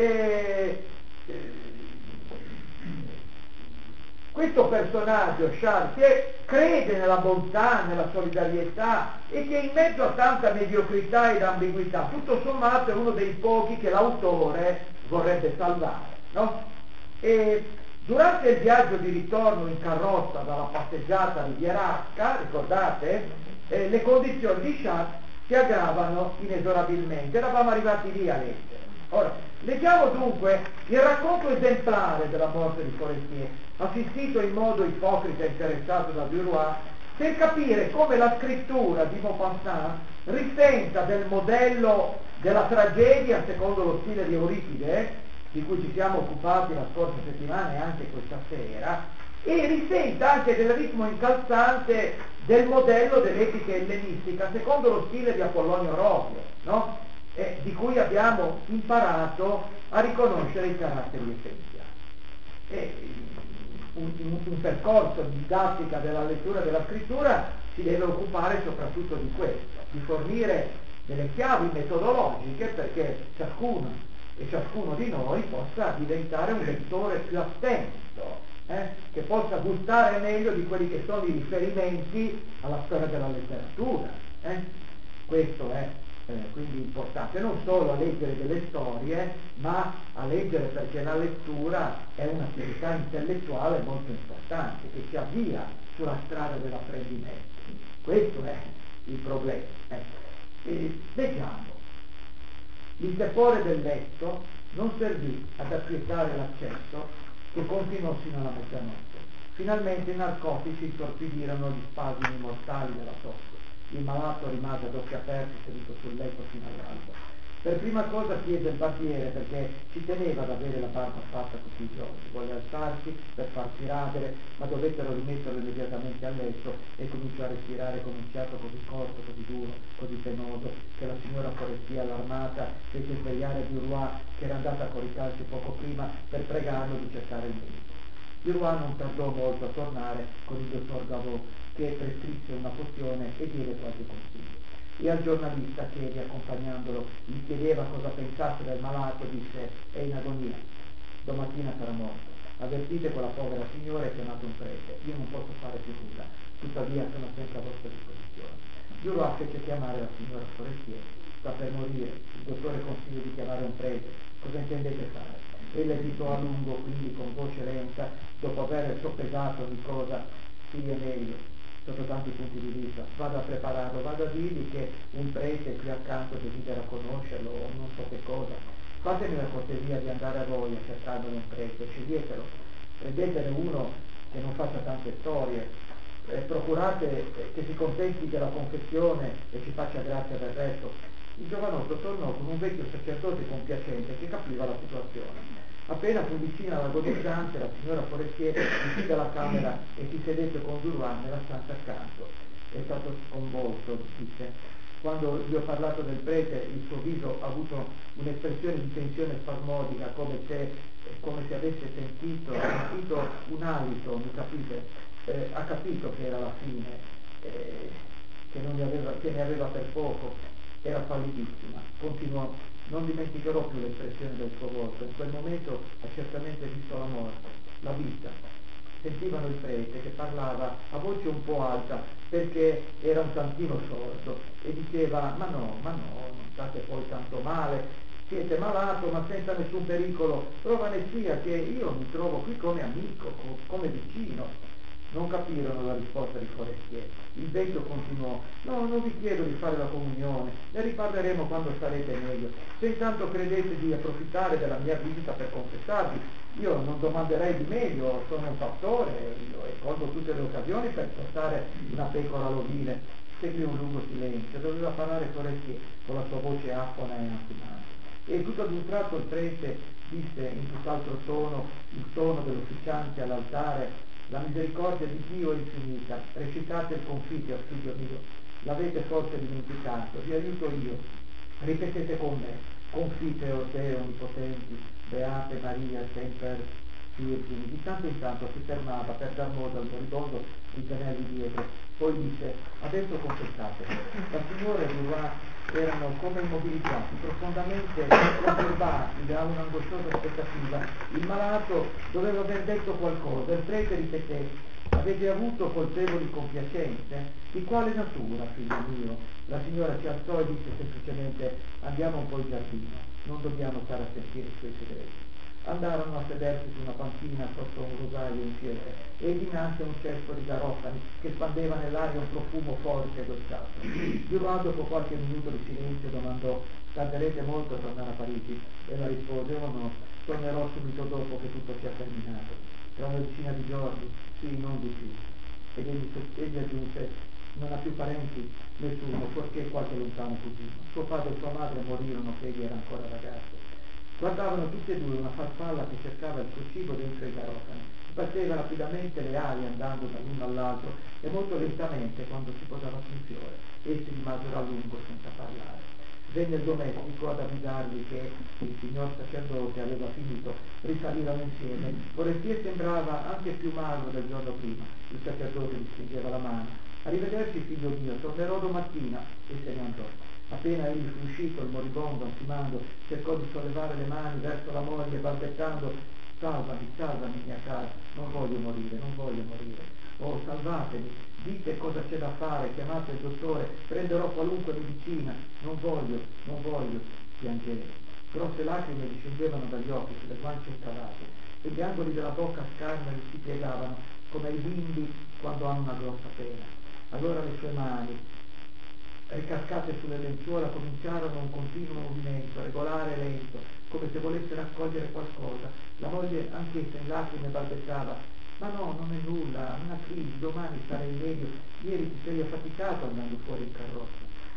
Questo personaggio, Charles, che crede nella bontà, nella solidarietà e che in mezzo a tanta mediocrità ed ambiguità, tutto sommato è uno dei pochi che l'autore vorrebbe salvare, no? E durante il viaggio di ritorno in carrozza dalla passeggiata rivierasca, ricordate, le condizioni di Charles si aggravano inesorabilmente. Eravamo arrivati lì a leggere. Ora, leggiamo dunque il racconto esemplare della morte di Forestier, assistito in modo ipocrita e interessato da Sirois, per capire come la scrittura di Maupassant risenta del modello della tragedia secondo lo stile di Euripide, di cui ci siamo occupati la scorsa settimana e anche questa sera, e risenta anche del ritmo incalzante del modello dell'epica ellenistica secondo lo stile di Apollonio Rodio, no? Di cui abbiamo imparato a riconoscere i caratteri essenziali. Un percorso di didattica della lettura e della scrittura si deve occupare soprattutto di questo, di fornire delle chiavi metodologiche perché ciascuno e ciascuno di noi possa diventare un lettore più attento, che possa gustare meglio di quelli che sono i riferimenti alla storia della letteratura. Questo è quindi importante, non solo a leggere delle storie, ma a leggere perché la lettura è un'attività intellettuale molto importante, che ci avvia sulla strada dell'apprendimento. Questo è il problema. Leggiamo. Il tepore del letto non servì ad acquietare l'accesso che continuò sino alla mezzanotte. Finalmente i narcotici torpidirono gli spasimi mortali della tosse. Il malato rimase ad occhi aperti seduto sul letto fino all'alba. Per prima cosa chiese il barbiere perché ci teneva ad avere la barba fatta tutti i giorni, volle alzarsi per farsi radere, ma dovettero rimetterlo immediatamente a letto e cominciò a respirare con un fiato così corto, così duro, così penoso, che la signora Forestier, allarmata, fece svegliare Duroy, che era andata a coricarsi poco prima, per pregarlo di cercare il medico. Duroy non tardò molto a tornare con il dottor Gavot, che prescrisse una pozione e diede qualche consiglio. E al giornalista che, accompagnandolo, gli chiedeva cosa pensasse del malato, disse: è in agonia, domattina sarà morto. Avvertite quella povera signora e chiamate un prete, io non posso fare più nulla, tuttavia sono sempre a vostra disposizione. Duroy fece chiamare la signora Forestier, sta per morire, il dottore consiglia di chiamare un prete, cosa intendete fare? Ella esitò a lungo, quindi con voce lenta, dopo aver soppesato ogni cosa: sì, è meglio, sotto tanti punti di vista, vada a prepararlo, vada a dirgli che un prete qui accanto desidera conoscerlo o non so che cosa. Fatemi la cortesia di andare a voi a cercarmelo un prete, sceglietelo, prendetene uno che non faccia tante storie, procurate che si contenti della confessione e ci faccia grazia del resto. Il giovanotto tornò con un vecchio sacerdote compiacente che capiva la situazione. Appena fu vicina all'agonizzante, la signora Forestier uscì dalla camera e si sedette con Duroy nella stanza accanto. È stato sconvolto, disse. Quando gli ho parlato del prete, il suo viso ha avuto un'espressione di tensione spasmodica, come se avesse sentito un alito, mi capite? Ha capito che era la fine, che ne aveva per poco, era pallidissima. Continuò: non dimenticherò più l'espressione del suo volto, in quel momento ha certamente visto la morte, la vita. Sentivano il prete che parlava a voce un po' alta perché era un tantino sordo e diceva: ma no, non state poi tanto male, siete malato ma senza nessun pericolo, prova ne sia che io mi trovo qui come amico, come vicino. Non capirono la risposta di Forestier. Il vecchio continuò: no, non vi chiedo di fare la comunione, ne riparleremo quando starete meglio. Se intanto credete di approfittare della mia visita per confessarvi, io non domanderei di meglio, sono un pastore e colgo tutte le occasioni per portare una pecora all'ovile. Seguì un lungo silenzio, doveva parlare Forestier con la sua voce afona e ansimante. E tutto ad un tratto il prete disse in tutt'altro tono, il tono dell'ufficiante all'altare: la misericordia di Dio è infinita, recitate il Confiteor, figlio mio, l'avete forse dimenticato, vi aiuto io, ripetete con me: Confiteor Deo onnipotenti, beate Maria semper virgini. Di tanto in tanto si fermava per dar modo al moribondo di tenerli dietro, poi disse: adesso confessate. La signora e Duroy erano come immobilizzati, profondamente perturbati da un'angosciosa aspettativa. Il malato doveva aver detto qualcosa. Il prete ripeté: avete avuto colpevoli compiacenze? Di quale natura, figlio mio? La signora si alzò e disse semplicemente: andiamo un po' in giardino, non dobbiamo stare a sentire i suoi segreti. Andarono a sedersi su una panchina sotto un rosario in fiore e dinanzi a un cesto di garofani che spandeva nell'aria un profumo forte e dolciato. Duroy, dopo qualche minuto di silenzio, domandò: tarderete molto a tornare a Parigi? E la rispose: oh no, tornerò subito dopo che tutto sia terminato, tra una decina di giorni, sì, non di più. Ed egli aggiunse: non ha più parenti? Nessuno, fuorché qualche lontano cugino. Suo padre e sua madre morirono che egli era ancora ragazzo. Guardavano tutti e due una farfalla che cercava il suo cibo dentro i garofani. Sbatteva rapidamente le ali andando dall'uno all'altro e molto lentamente quando si posava sul fiore. Essi rimasero a lungo senza parlare. Venne il domestico ad avvisarli che il signor sacerdote aveva finito. Risalirono insieme. Forestier sembrava anche più magro del giorno prima. Il sacerdote gli stringeva la mano. Arrivederci, figlio mio, tornerò domattina, e se ne andò. Appena egli fu uscito, il moribondo, ansimando, cercò di sollevare le mani verso la moglie, balbettando: salvami, mia cara, non voglio morire, non voglio morire. Oh, salvatemi, dite cosa c'è da fare, chiamate il dottore, prenderò qualunque medicina, non voglio, piangeva. Grosse lacrime gli scendevano dagli occhi, sulle guance incavate, e gli angoli della bocca scarna gli si piegavano, come i bimbi quando hanno una grossa pena. Allora le sue mani, ricascate sulle lenzuola, cominciarono un continuo movimento, regolare e lento, come se volesse raccogliere qualcosa. La moglie, anch'essa in lacrime, balbettava: ma no, non è nulla, una crisi, domani starei meglio, ieri ti sei affaticato andando fuori in carrozza.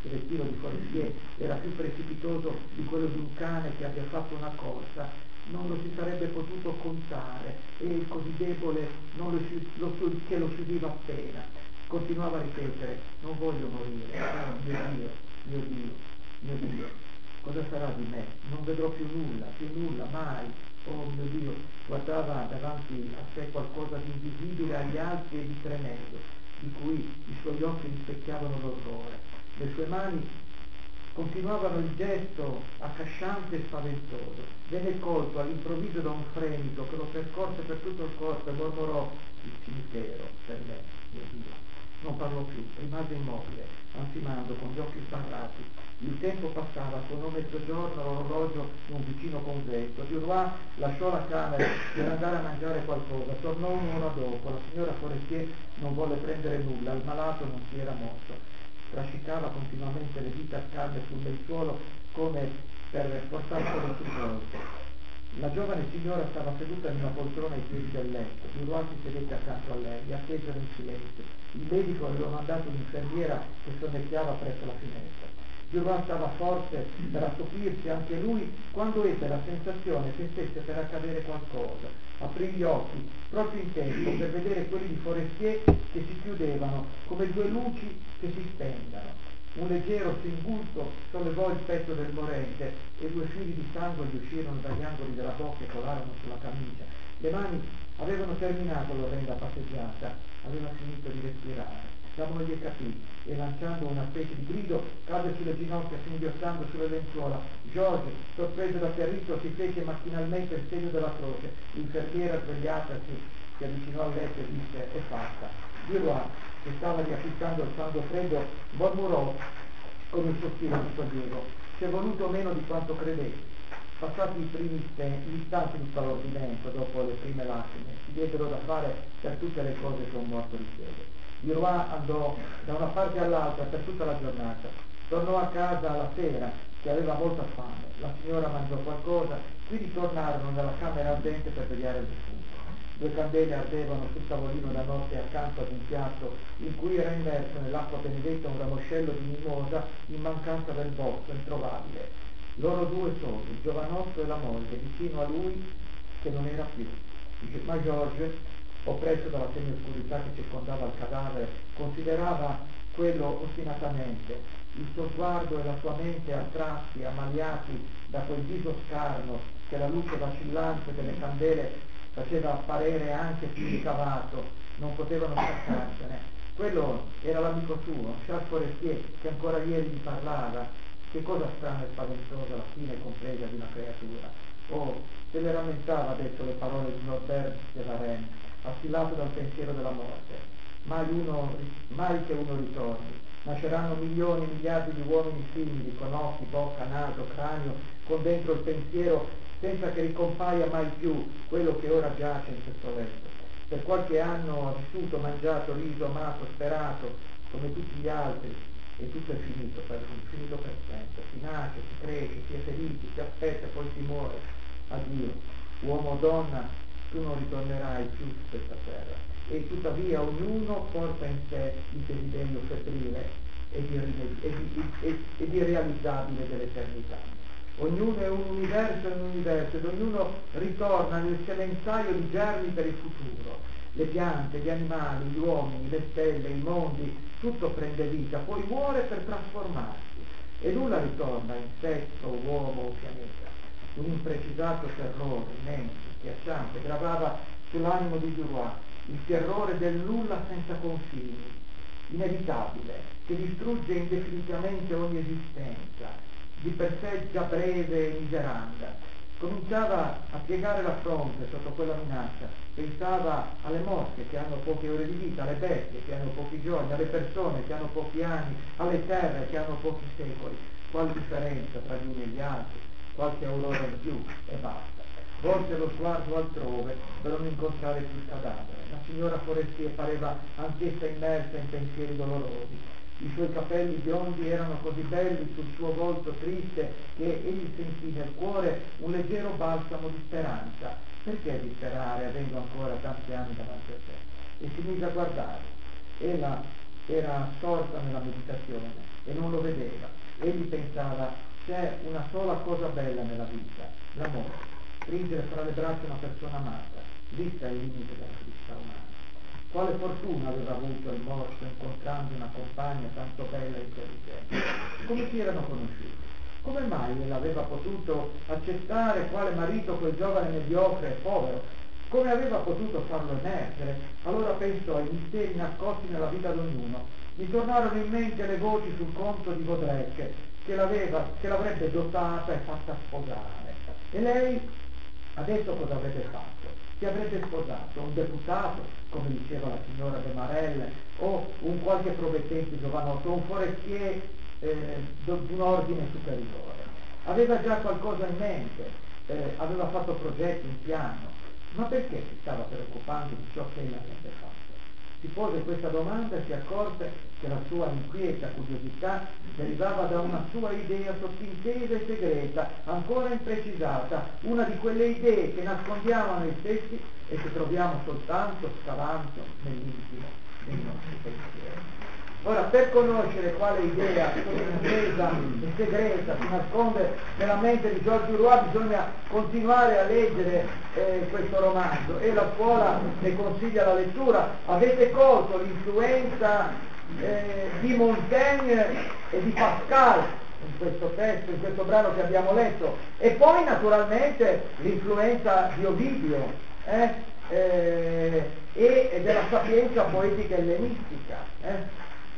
il respiro di Forestier era più precipitoso di quello di un cane che abbia fatto una corsa, non lo si sarebbe potuto contare, e il così debole non che lo si udiva appena. Continuava a ripetere: non voglio morire, oh, mio Dio, mio Dio, mio Dio, cosa sarà di me? Non vedrò più nulla, mai. Oh mio Dio, guardava davanti a sé qualcosa di invisibile agli altri e di tremendo, di cui i suoi occhi rispecchiavano l'orrore. Le sue mani continuavano il gesto accasciante e spaventoso. Venne colto all'improvviso da un fremito che lo percorse per tutto il corpo e mormorò: il cimitero per me, mio Dio. Non parlò più, rimase immobile, ansimando con gli occhi sbarrati. Il tempo passava, suonò mezzogiorno, l'orologio in un vicino convento. Duroy lasciò la camera per andare a mangiare qualcosa, tornò un'ora dopo. La signora Forestier non volle prendere nulla, il malato non si era mosso, trascinava continuamente le dita calde sul lenzuolo come per portarselo sul volto. La giovane signora stava seduta in una poltrona ai piedi del letto. Duroy si sedette accanto a lei, li attesero in silenzio. Il medico aveva mandato un'infermiera che sonnecchiava presso la finestra. Duroy stava forte per assopirsi anche lui quando ebbe la sensazione che stesse per accadere qualcosa. Aprì gli occhi proprio in tempo per vedere quelli di Forestier che si chiudevano come due luci che si spengono. Un leggero singulto sollevò il petto del morente e 2 fili di sangue gli uscirono dagli angoli della bocca e colarono sulla camicia. Le mani avevano terminato l'orrenda passeggiata, aveva finito di respirare. La moglie capì e, lanciando una specie di grido, cadde sulle ginocchia singhiozzando sulle lenzuola. George, sorpreso da atterrito, si fece macchinalmente il segno della croce. L'infermiera, svegliatasi, si avvicinò al letto e disse: è fatta. Duroy, che stava riacquistando il sangue freddo, mormorò con un sospiro di sollievo: c'è voluto meno di quanto credevi. Passati i primi istanti di spalordimento, dopo le prime lacrime, si diedero da fare per tutte le cose che un morto richiede. Duroy andò da una parte all'altra per tutta la giornata. Tornò a casa alla sera, che aveva molta fame. La signora mangiò qualcosa, quindi tornarono nella camera ardente per vegliare il defunto. 2 candele ardevano sul tavolino da notte accanto ad un piatto in cui era immerso nell'acqua benedetta un ramoscello di mimosa in mancanza del bozzo introvabile. Loro 2 soli, il giovanotto e la moglie, vicino a lui che non era più. Ma George, oppresso dalla semioscurità che circondava il cadavere, considerava quello ostinatamente. Il suo sguardo e la sua mente attratti, ammaliati da quel viso scarno che la luce vacillante delle candele faceva apparere anche più ricavato, non potevano staccarsene. Quello era l'amico suo, Charles Forestier, che ancora ieri gli parlava. Che cosa strana e spaventosa la fine compresa di una creatura. Oh, se le rammentava adesso le parole di Norbert de Varenne, assillato dal pensiero della morte. Mai che uno ritorni. Nasceranno milioni e miliardi di uomini simili, con occhi, bocca, naso, cranio, con dentro il pensiero, senza che ricompaia mai più quello che ora giace in questo letto. Per qualche anno ha vissuto, mangiato, riso, amato, sperato, come tutti gli altri, e tutto è finito per lui, finito per sempre. Si nasce, si cresce, si è felici, si aspetta, poi si muore. Addio, uomo o donna, tu non ritornerai più su questa terra. E tuttavia ognuno porta in sé il desiderio febbrile ed irrealizzabile dell'eternità. Ognuno è un universo ed ognuno ritorna nel semenzaio di germi per il futuro. Le piante, gli animali, gli uomini, le stelle, i mondi, tutto prende vita, poi muore per trasformarsi e nulla ritorna, insetto, uomo o pianeta. Un imprecisato terrore immenso, schiacciante, gravava sull'animo di Duroy, il terrore del nulla senza confini, inevitabile, che distrugge indefinitivamente ogni esistenza, di per sé già breve e miseranda. Cominciava a piegare la fronte sotto quella minaccia, pensava alle mosche che hanno poche ore di vita, alle bestie che hanno pochi giorni, alle persone che hanno pochi anni, alle terre che hanno pochi secoli. Quale differenza tra gli uni e gli altri? Qualche aurora in più e basta. Volse lo sguardo altrove per non incontrare più il cadavere. La signora Forestier pareva anch'essa immersa in pensieri dolorosi. I suoi capelli biondi erano così belli sul suo volto triste che egli sentì nel cuore un leggero balsamo di speranza. Perché disperare avendo ancora tanti anni davanti a sé? E si mise a guardare. Ella era assorta nella meditazione e non lo vedeva. Egli pensava: c'è una sola cosa bella nella vita, l'amore. Stringere fra le braccia una persona amata, lì sta il limite della felicità umana. Quale fortuna aveva avuto il morto incontrando una compagna tanto bella e intelligente? Come si erano conosciuti? Come mai ella aveva potuto accettare quale marito quel giovane mediocre e povero? Come aveva potuto farlo emergere? Allora pensò ai misteri nascosti nella vita di ognuno. Gli tornarono in mente le voci sul conto di Baudelaire che l'avrebbe dotata e fatta sposare. E lei adesso cosa avrebbe fatto? Chi avrebbe sposato? Un deputato, come diceva la signora De Marelle, o un qualche promettente giovanotto, o un forestier di un ordine superiore. Aveva già qualcosa in mente, aveva fatto progetti, un piano, ma perché si stava preoccupando di ciò che ella avrebbe fatto? Si pose questa domanda e si accorse che la sua inquieta curiosità derivava da una sua idea sottintesa e segreta, ancora imprecisata, una di quelle idee che nascondiamo a noi stessi e che troviamo soltanto scavando nell'intimo dei nostri pensieri. Ora, per conoscere quale idea sottintesa e segreta si nasconde nella mente di Georges Duroy bisogna continuare a leggere questo romanzo, e la scuola ne consiglia la lettura. Avete colto l'influenza di Montaigne e di Pascal in questo testo, in questo brano che abbiamo letto, e poi naturalmente l'influenza di Ovidio e della sapienza poetica ellenistica.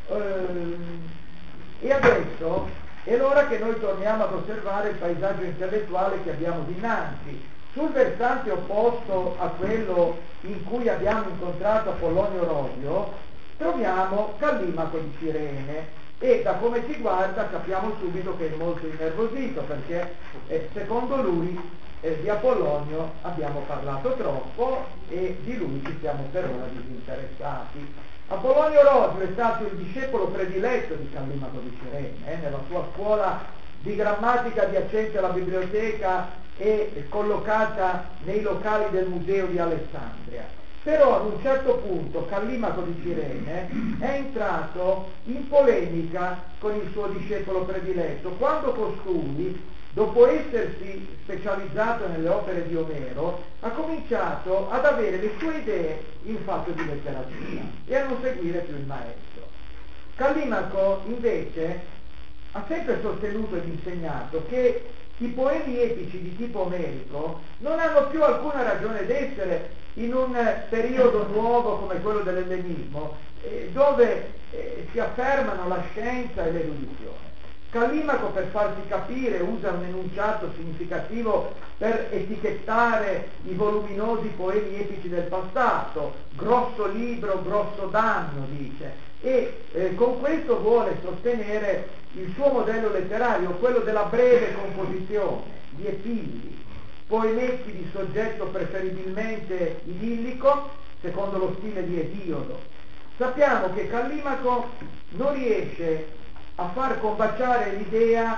E adesso è l'ora che noi torniamo ad osservare il paesaggio intellettuale che abbiamo dinanzi. Sul versante opposto a quello in cui abbiamo incontrato Apollonio Rosio troviamo Callimaco di Cirene, e da come si guarda capiamo subito che è molto innervosito, perché secondo lui di Apollonio abbiamo parlato troppo e di lui ci siamo per ora disinteressati. Apollonio Rosio è stato il discepolo prediletto di Callimaco di Cirene, nella sua scuola di grammatica adiacente alla biblioteca e collocata nei locali del museo di Alessandria. Però ad un certo punto Callimaco di Cirene è entrato in polemica con il suo discepolo prediletto, quando costui, dopo essersi specializzato nelle opere di Omero, ha cominciato ad avere le sue idee in fatto di letteratura e a non seguire più il maestro. Callimaco invece ha sempre sostenuto ed insegnato che i poemi epici di tipo omerico non hanno più alcuna ragione d'essere in un periodo nuovo come quello dell'ellenismo, dove si affermano la scienza e l'erudizione. Callimaco, per farsi capire, usa un enunciato significativo per etichettare i voluminosi poemi epici del passato: grosso libro, grosso danno, dice, e con questo vuole sostenere il suo modello letterario, quello della breve composizione, di epilli, poemetti di soggetto preferibilmente idillico, secondo lo stile di Esiodo. Sappiamo che Callimaco non riesce a far combaciare l'idea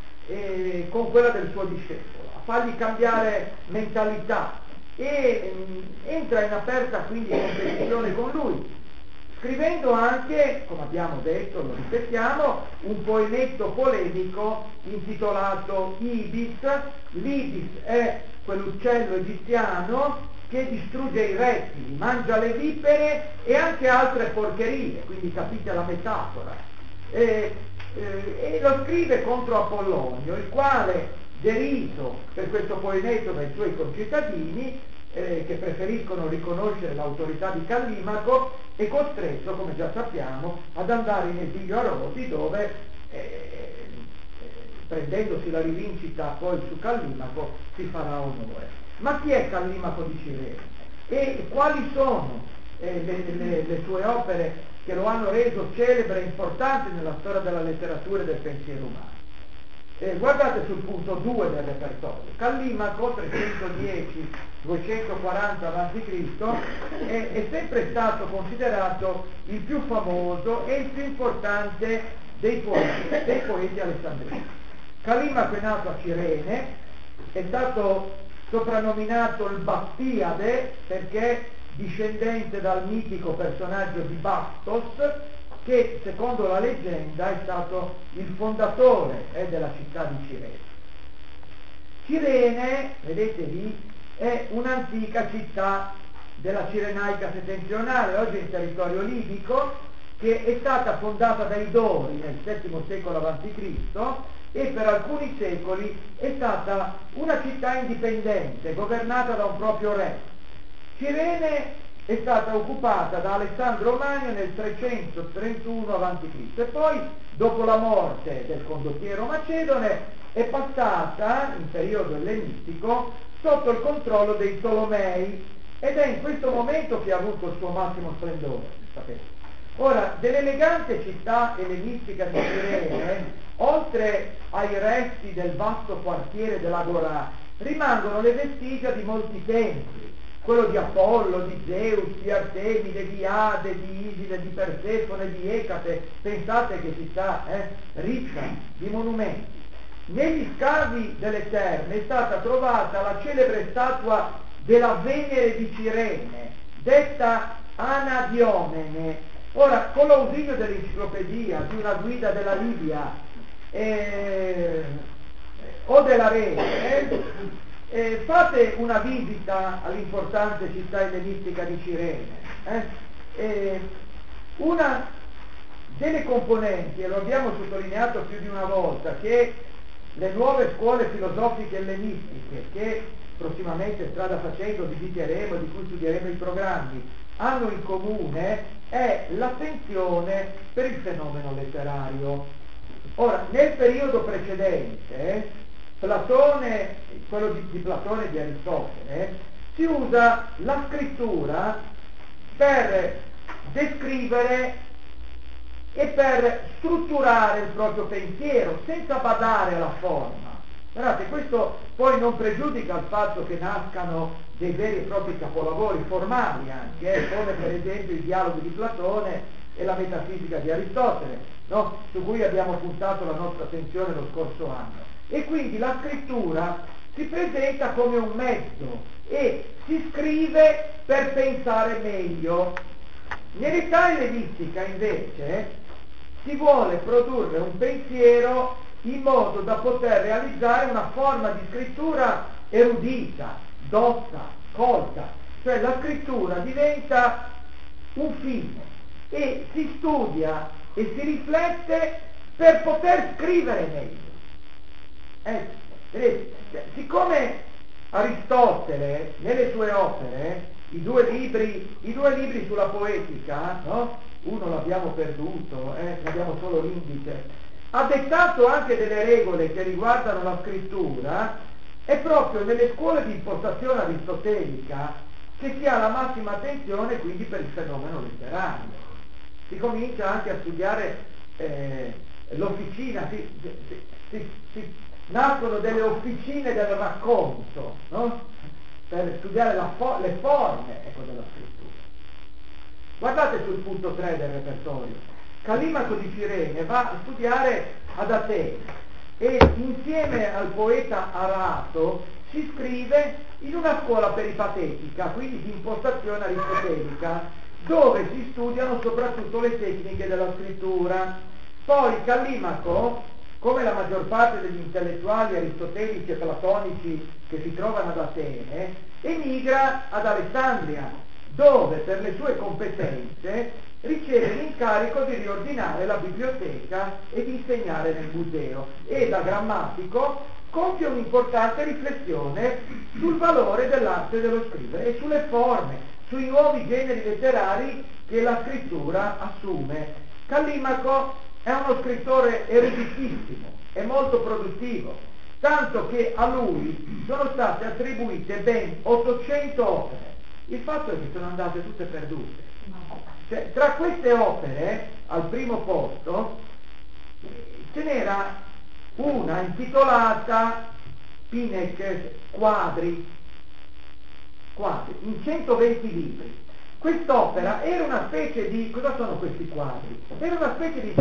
con quella del suo discepolo, a fargli cambiare mentalità, e entra in aperta quindi competizione con lui, scrivendo anche, come abbiamo detto, lo ripetiamo, un poemetto polemico intitolato Ibis. L'Ibis è quell'uccello egiziano che distrugge i rettili, mangia le vipere e anche altre porcherie, quindi capite la metafora. E lo scrive contro Apollonio, il quale, deriso per questo poemetto dai suoi concittadini, che preferiscono riconoscere l'autorità di Callimaco, è costretto, come già sappiamo, ad andare in esilio a Rodi, dove, prendendosi la rivincita poi su Callimaco, si farà onore. Ma chi è Callimaco di Cirene? E quali sono le sue opere che lo hanno reso celebre e importante nella storia della letteratura e del pensiero umano? Guardate sul punto 2 del repertorio. Callimaco, 310-240 a.C., è sempre stato considerato il più famoso e il più importante dei poeti alessandrini. Callimaco è nato a Cirene, è stato soprannominato il Bastiade perché discendente dal mitico personaggio di Bastos, che secondo la leggenda è stato il fondatore della città di Cirene. Cirene, vedete lì, è un'antica città della Cirenaica settentrionale, oggi in territorio libico, che è stata fondata dai Dori nel VII secolo a.C. e per alcuni secoli è stata una città indipendente, governata da un proprio re. Cirene è stata occupata da Alessandro Magno nel 331 a.C. e poi, dopo la morte del condottiero macedone, è passata, in periodo ellenistico, sotto il controllo dei Tolomei, ed è in questo momento che ha avuto il suo massimo splendore, sapete. Ora, dell'elegante città ellenistica di Cirene, oltre ai resti del vasto quartiere dell'Agorà, rimangono le vestigia di molti templi, quello di Apollo, di Zeus, di Artemide, di Ade, di Iside, di Persefone, di Ecate. Pensate che città ricca di monumenti. Negli scavi delle terme è stata trovata la celebre statua della Venere di Cirene, detta Anadiomene. Ora, con l'ausilio dell'enciclopedia, di una guida della Libia o della rete, fate una visita all'importante città ellenistica di Cirene. Una delle componenti, e lo abbiamo sottolineato più di una volta, che le nuove scuole filosofiche ellenistiche, che prossimamente strada facendo visiteremo, di cui studieremo i programmi, hanno in comune è l'attenzione per il fenomeno letterario. Ora, nel periodo precedente, Platone, quello di Platone e di Aristotele, si usa la scrittura per descrivere e per strutturare il proprio pensiero, senza badare alla forma. Guardate, questo poi non pregiudica il fatto che nascano dei veri e propri capolavori formali anche, come per esempio i dialoghi di Platone e la metafisica di Aristotele, no? Su cui abbiamo puntato la nostra attenzione lo scorso anno. E quindi la scrittura si presenta come un mezzo e si scrive per pensare meglio. Nell'età ellenistica invece si vuole produrre un pensiero in modo da poter realizzare una forma di scrittura erudita, dotta, colta, cioè la scrittura diventa un fine e si studia e si riflette per poter scrivere meglio. Siccome Aristotele nelle sue opere, i due libri sulla poetica, no? Uno l'abbiamo perduto, abbiamo solo l'indice, ha dettato anche delle regole che riguardano la scrittura. È proprio nelle scuole di impostazione aristotelica che si ha la massima attenzione quindi per il fenomeno letterario. Si comincia anche a studiare l'officina, nascono delle officine del racconto, no? Per studiare le forme della scrittura. Guardate sul punto 3 del repertorio. Callimaco di Cirene va a studiare ad Atene e insieme al poeta Arato si iscrive in una scuola peripatetica, quindi di impostazione aristotelica, dove si studiano soprattutto le tecniche della scrittura. Poi Callimaco, come la maggior parte degli intellettuali aristotelici e platonici che si trovano ad Atene, emigra ad Alessandria, dove per le sue competenze riceve l'incarico di riordinare la biblioteca e di insegnare nel museo, e da grammatico compie un'importante riflessione sul valore dell'arte dello scrivere e sulle forme, sui nuovi generi letterari che la scrittura assume. Callimaco è uno scrittore eruditissimo e molto produttivo, tanto che a lui sono state attribuite ben 800 opere. Il fatto è che sono andate tutte perdute. Cioè, tra queste opere, al primo posto, ce n'era una intitolata Pinekes Quadri, in 120 libri. Quest'opera era una specie di... cosa sono questi quadri? Era una specie di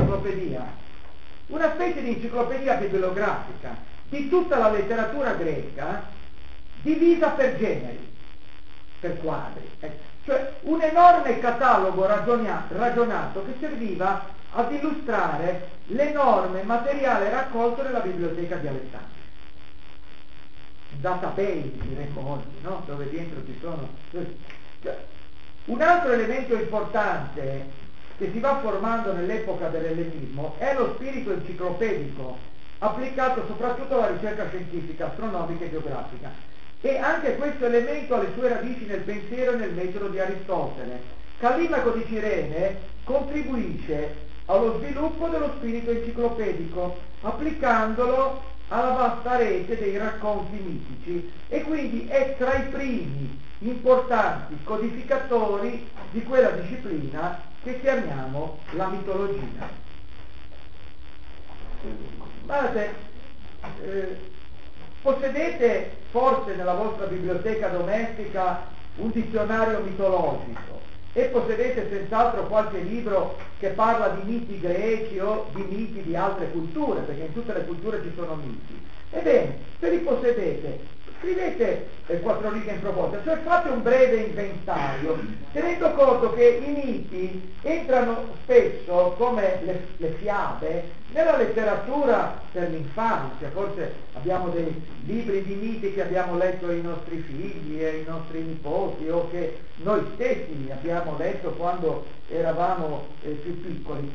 enciclopedia bibliografica di tutta la letteratura greca, divisa per generi, per quadri. Cioè un enorme catalogo ragionato che serviva ad illustrare l'enorme materiale raccolto nella biblioteca di Alessandria. Un database, diremmo oggi, no? Dove dentro ci sono... Un altro elemento importante che si va formando nell'epoca dell'ellenismo è lo spirito enciclopedico, applicato soprattutto alla ricerca scientifica, astronomica e geografica. E anche questo elemento ha le sue radici nel pensiero e nel metodo di Aristotele. Callimaco di Cirene contribuisce allo sviluppo dello spirito enciclopedico, applicandolo alla vasta rete dei racconti mitici, e quindi è tra i primi importanti codificatori di quella disciplina che chiamiamo la mitologia. Guardate, possedete forse nella vostra biblioteca domestica un dizionario mitologico e possedete senz'altro qualche libro che parla di miti greci o di miti di altre culture, perché in tutte le culture ci sono miti. Ebbene, se li possedete, scrivete 4 righe in proposito, cioè fate un breve inventario, tenendo conto che i miti entrano spesso, come le fiabe, nella letteratura per l'infanzia. Forse abbiamo dei libri di miti che abbiamo letto ai nostri figli e ai nostri nipoti, o che noi stessi abbiamo letto quando eravamo più piccoli.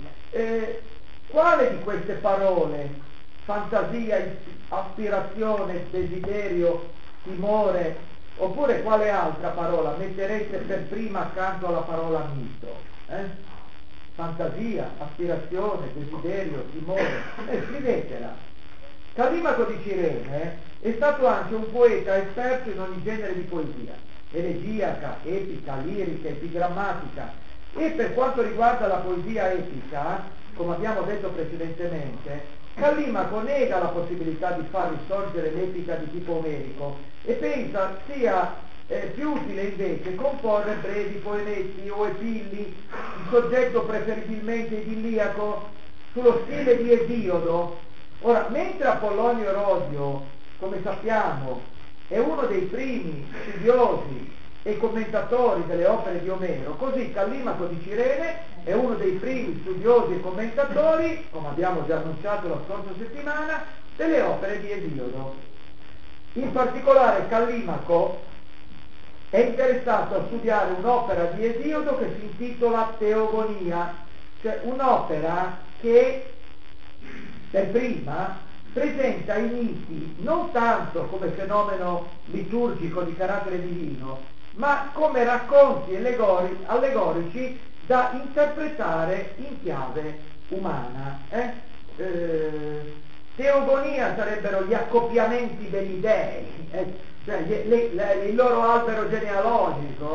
Quale di queste parole, fantasia, aspirazione, desiderio, timore, oppure quale altra parola mettereste per prima accanto alla parola mito? Fantasia, aspirazione, desiderio, timore, scrivetela. Callimaco di Cirene è stato anche un poeta esperto in ogni genere di poesia, elegiaca, epica, lirica, epigrammatica, e per quanto riguarda la poesia epica, come abbiamo detto precedentemente, Callimaco nega la possibilità di far risorgere l'epica di tipo omerico e pensa sia più utile invece comporre brevi poemetti o epilli, il soggetto preferibilmente idilliaco, sullo stile di Esiodo. Ora, mentre Apollonio Rodio, come sappiamo, è uno dei primi studiosi e commentatori delle opere di Omero, così Callimaco di Cirene è uno dei primi studiosi e commentatori, come abbiamo già annunciato la scorsa settimana, delle opere di Esiodo. In particolare Callimaco è interessato a studiare un'opera di Esiodo che si intitola Teogonia, cioè un'opera che per prima presenta i miti non tanto come fenomeno liturgico di carattere divino, ma come racconti allegorici da interpretare in chiave umana. Teogonia sarebbero gli accoppiamenti degli dei, cioè il loro albero genealogico,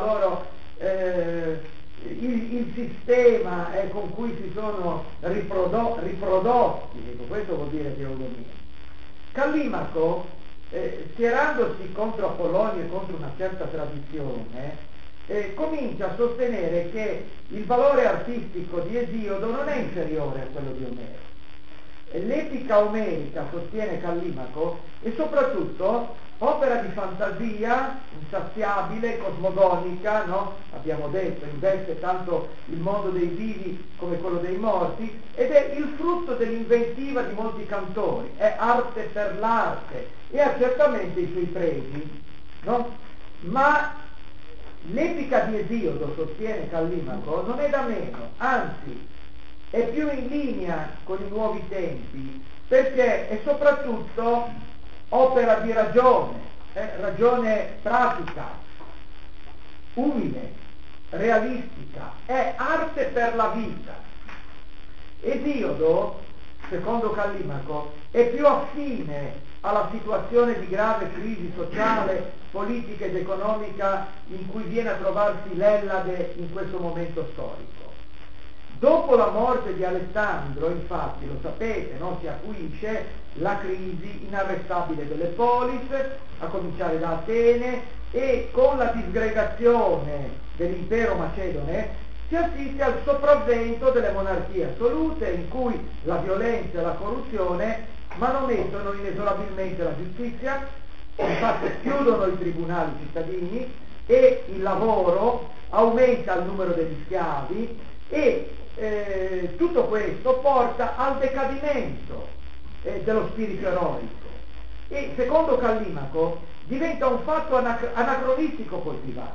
il sistema con cui si sono riprodotti, ecco, questo vuol dire teogonia. Callimaco, schierandosi contro Apollonio e contro una certa tradizione, comincia a sostenere che il valore artistico di Esiodo non è inferiore a quello di Omero. L'epica omerica, sostiene Callimaco, è soprattutto opera di fantasia insaziabile, cosmogonica, no? Abbiamo detto, investe tanto il mondo dei vivi come quello dei morti, ed è il frutto dell'inventiva di molti cantori, è arte per l'arte e ha certamente i suoi pregi, no? Ma l'epica di Esiodo, sostiene Callimaco, non è da meno, anzi è più in linea con i nuovi tempi, perché è soprattutto opera di ragione, ragione pratica, umile, realistica, è arte per la vita. Esiodo, secondo Callimaco, è più affine alla situazione di grave crisi sociale, politica ed economica in cui viene a trovarsi l'Ellade in questo momento storico. Dopo la morte di Alessandro, infatti, lo sapete, no? Si acuisce la crisi inarrestabile delle polis, a cominciare da Atene, e con la disgregazione dell'impero macedone si assiste al sopravvento delle monarchie assolute, in cui la violenza e la corruzione manomettono inesorabilmente la giustizia, infatti chiudono i tribunali cittadini e il lavoro, aumenta il numero degli schiavi, e tutto questo porta al decadimento dello spirito eroico e secondo Callimaco diventa un fatto anacronistico coltivato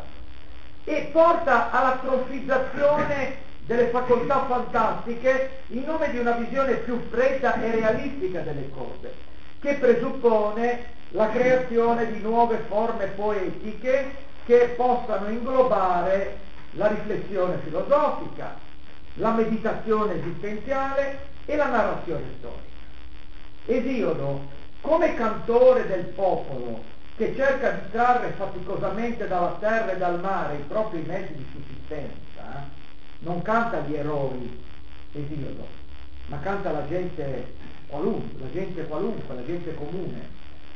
e porta all'atrofizzazione delle facoltà fantastiche in nome di una visione più fredda e realistica delle cose, che presuppone la creazione di nuove forme poetiche che possano inglobare la riflessione filosofica, la meditazione esistenziale e la narrazione storica. Esiodo, come cantore del popolo che cerca di trarre faticosamente dalla terra e dal mare i propri mezzi di sussistenza, non canta gli eroi Esiodo, ma canta la gente qualunque, la gente comune.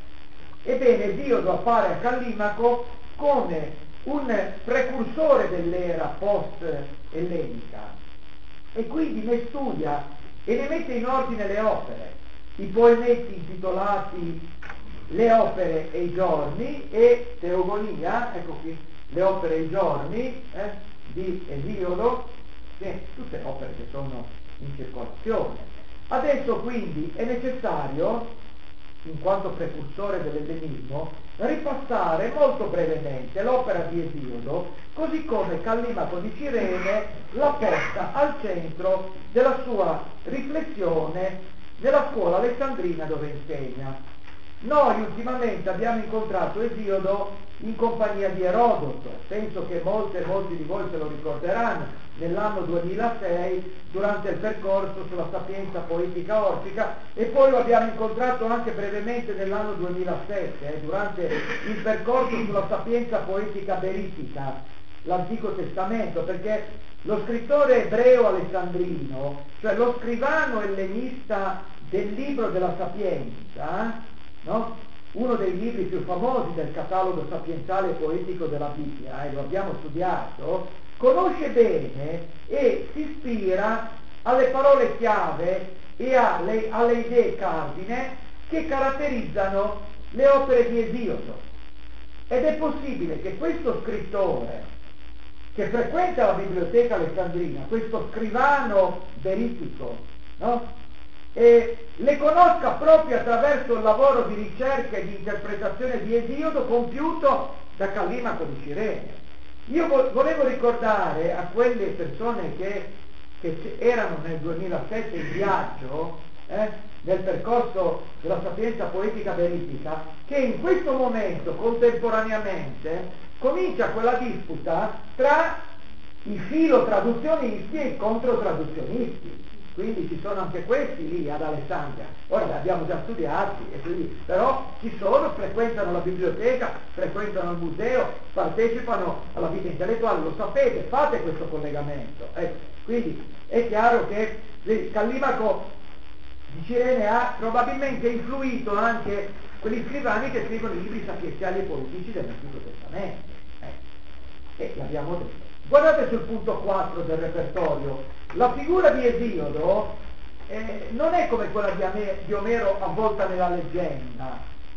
Ebbene, Esiodo appare a Callimaco come un precursore dell'era post-ellenica e quindi ne studia e ne mette in ordine le opere, i poemetti intitolati Le opere e i giorni e Teogonia, ecco qui, le opere e i giorni di Esiodo, tutte opere che sono in circolazione. Adesso quindi è necessario, in quanto precursore dell'ellenismo, ripassare molto brevemente l'opera di Esiodo, così come Callimaco di Cirene l'ha posta al centro della sua riflessione nella scuola alessandrina dove insegna. Noi ultimamente abbiamo incontrato Esiodo in compagnia di Erodoto, penso che molti di voi se lo ricorderanno, nell'anno 2006 durante il percorso sulla sapienza poetica orfica e poi lo abbiamo incontrato anche brevemente nell'anno 2007 durante il percorso sulla sapienza poetica beritica, l'Antico Testamento, perché lo scrittore ebreo alessandrino, cioè lo scrivano ellenista del libro della Sapienza, no? Uno dei libri più famosi del catalogo sapienziale e poetico della Bibbia, lo abbiamo studiato, conosce bene e si ispira alle parole chiave e alle idee cardine che caratterizzano le opere di Esiodo. Ed è possibile che questo scrittore, che frequenta la biblioteca alessandrina, questo scrivano beritico, no? E le conosca proprio attraverso il lavoro di ricerca e di interpretazione di Esiodo compiuto da Callimaco di Cirene. Io volevo ricordare a quelle persone che erano nel 2007 in viaggio, nel percorso della sapienza poetica beritica, che in questo momento, contemporaneamente, comincia quella disputa tra i filotraduzionisti e i controtraduzionisti. Quindi ci sono anche questi lì ad Alessandria, ora li abbiamo già studiati, però ci sono, frequentano la biblioteca, frequentano il museo, partecipano alla vita intellettuale, lo sapete, fate questo collegamento. Quindi è chiaro che Callimaco di Cirene ha probabilmente influito anche quegli scrivani che scrivono i libri sapienziali e politici dell'Antico Testamento. E l'abbiamo detto. Guardate sul punto 4 del repertorio. La figura di Esiodo non è come quella di Omero avvolta nella leggenda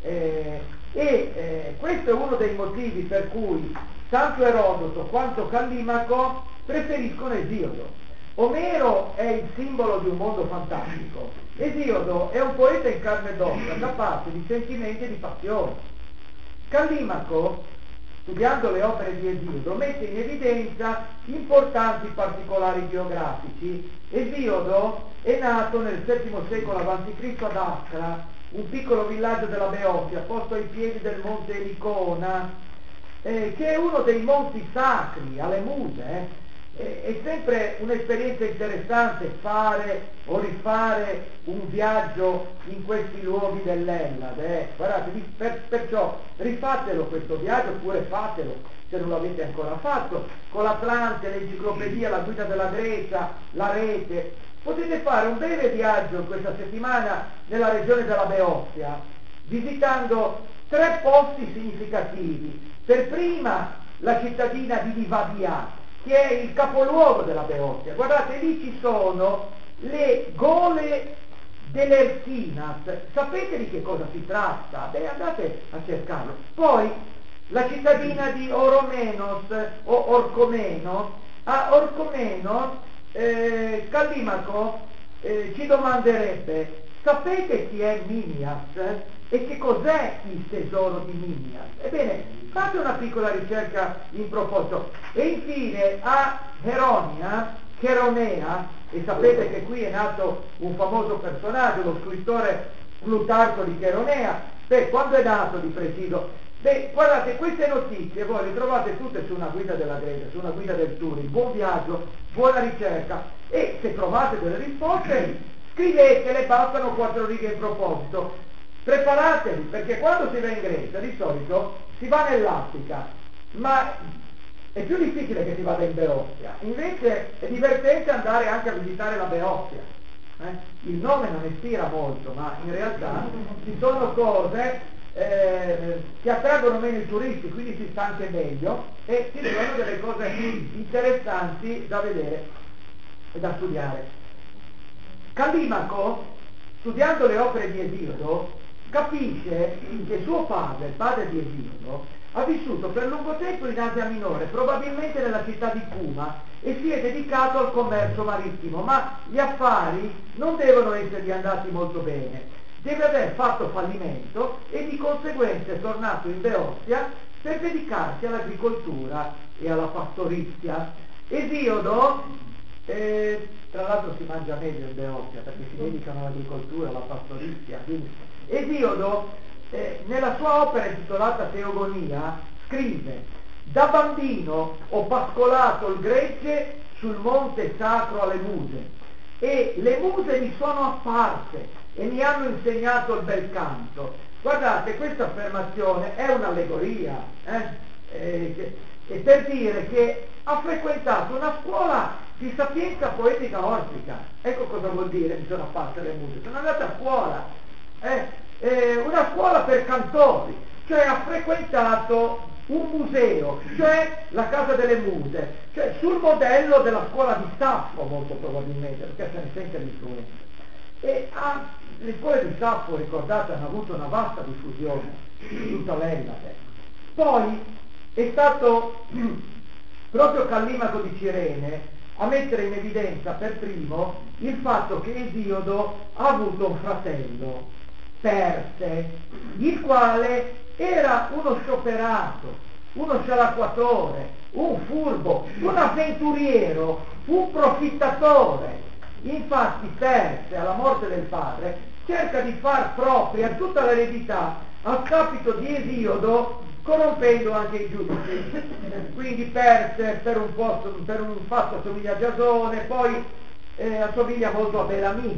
questo è uno dei motivi per cui tanto Erodoto quanto Callimaco preferiscono Esiodo. Omero è il simbolo di un mondo fantastico, Esiodo è un poeta in carne ed ossa capace di sentimenti e di passioni. Callimaco, studiando le opere di Esiodo, mette in evidenza importanti particolari geografici. Esiodo è nato nel VII secolo a.C. ad Ascra, un piccolo villaggio della Beotia, posto ai piedi del monte Ericona, che è uno dei monti sacri alle Muse. È sempre un'esperienza interessante fare o rifare un viaggio in questi luoghi dell'Ellade. Guardate, perciò rifatelo questo viaggio, oppure fatelo se non l'avete ancora fatto, con l'Atlante, l'enciclopedia, la guida della Grecia, la rete. Potete fare un breve viaggio questa settimana nella regione della Beotia, visitando 3 posti significativi. Per prima la cittadina di Livadia, che è il capoluogo della Beotia. Guardate, lì ci sono le gole dell'Ersinas. Sapete di che cosa si tratta? Beh, andate a cercarlo. Poi la cittadina di Oromenos o Orcomeno. A Orcomeno Callimaco ci domanderebbe: sapete chi è Minias? E che cos'è il tesoro di Minias? Ebbene, fate una piccola ricerca in proposito. E infine a Cheronea, e sapete che qui è nato un famoso personaggio, lo scrittore Plutarco di Cheronea. Quando è nato di preciso? Guardate, queste notizie voi le trovate tutte su una guida della Grecia, su una guida del Turing. Buon viaggio, buona ricerca, e se trovate delle risposte scrivetele, bastano 4 righe in proposito. Preparatevi, perché quando si va in Grecia di solito si va nell'Attica, ma è più difficile che si vada in Beotia. Invece è divertente andare anche a visitare la Beotia. Il nome non ispira molto, ma in realtà ci sono cose che attraggono meno i turisti, quindi si sta anche meglio, e ci sono delle cose interessanti da vedere e da studiare. Callimaco, studiando le opere di Esiodo, capisce che suo padre, il padre di Esiodo, ha vissuto per lungo tempo in Asia Minore, probabilmente nella città di Cuma, e si è dedicato al commercio marittimo, ma gli affari non devono essergli andati molto bene. Deve aver fatto fallimento e di conseguenza è tornato in Beotia per dedicarsi all'agricoltura e alla pastorizia. Esiodo, tra l'altro si mangia meglio in Beotia perché si dedicano all'agricoltura, alla pastorizia. Quindi Esiodo, nella sua opera intitolata Teogonia, scrive: da bambino ho pascolato il gregge sul monte sacro alle muse, e le muse mi sono apparse e mi hanno insegnato il bel canto. Guardate, questa affermazione è un'allegoria, è per dire che ha frequentato una scuola di sapienza poetica orfica. Ecco cosa vuol dire mi sono apparse le muse. Sono andato a scuola, una scuola per cantori, cioè ha frequentato un museo, cioè la casa delle muse, cioè sul modello della scuola di Saffo, molto probabilmente, perché se ne sente l'influenza. E le scuole di Saffo, ricordate, hanno avuto una vasta diffusione in tutta l'Ellade. Poi è stato proprio Callimaco di Cirene a mettere in evidenza per primo il fatto che Esiodo ha avuto un fratello, Perse, il quale era uno scioperato, uno scialacquatore, un furbo, un avventuriero, un profittatore. Infatti Perse, alla morte del padre, cerca di far propria tutta l'eredità a scapito di Esiodo, corrompendo anche i giudici. Quindi Perse per un fatto assomiglia a Giasone, poi assomiglia molto a Belami.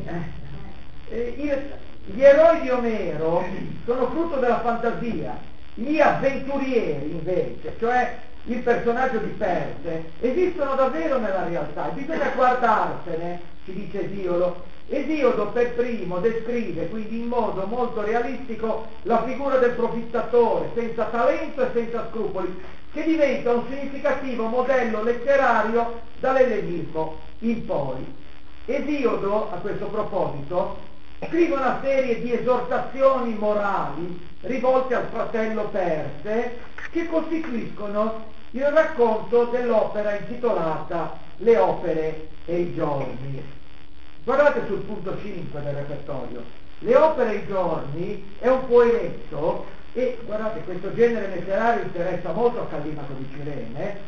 Gli eroi di Omero sono frutto della fantasia, gli avventurieri invece, cioè il personaggio di Perse, esistono davvero nella realtà e bisogna guardarsene, ci dice Esiodo. Esiodo per primo descrive quindi in modo molto realistico la figura del profittatore senza talento e senza scrupoli, che diventa un significativo modello letterario dall'ellenismo in poi. Esiodo, a questo proposito, scrive una serie di esortazioni morali rivolte al fratello Perse, che costituiscono il racconto dell'opera intitolata Le opere e i giorni. Guardate sul punto 5 del repertorio. Le opere e i giorni è un poemetto, e guardate, questo genere letterario interessa molto a Callimaco di Cirene,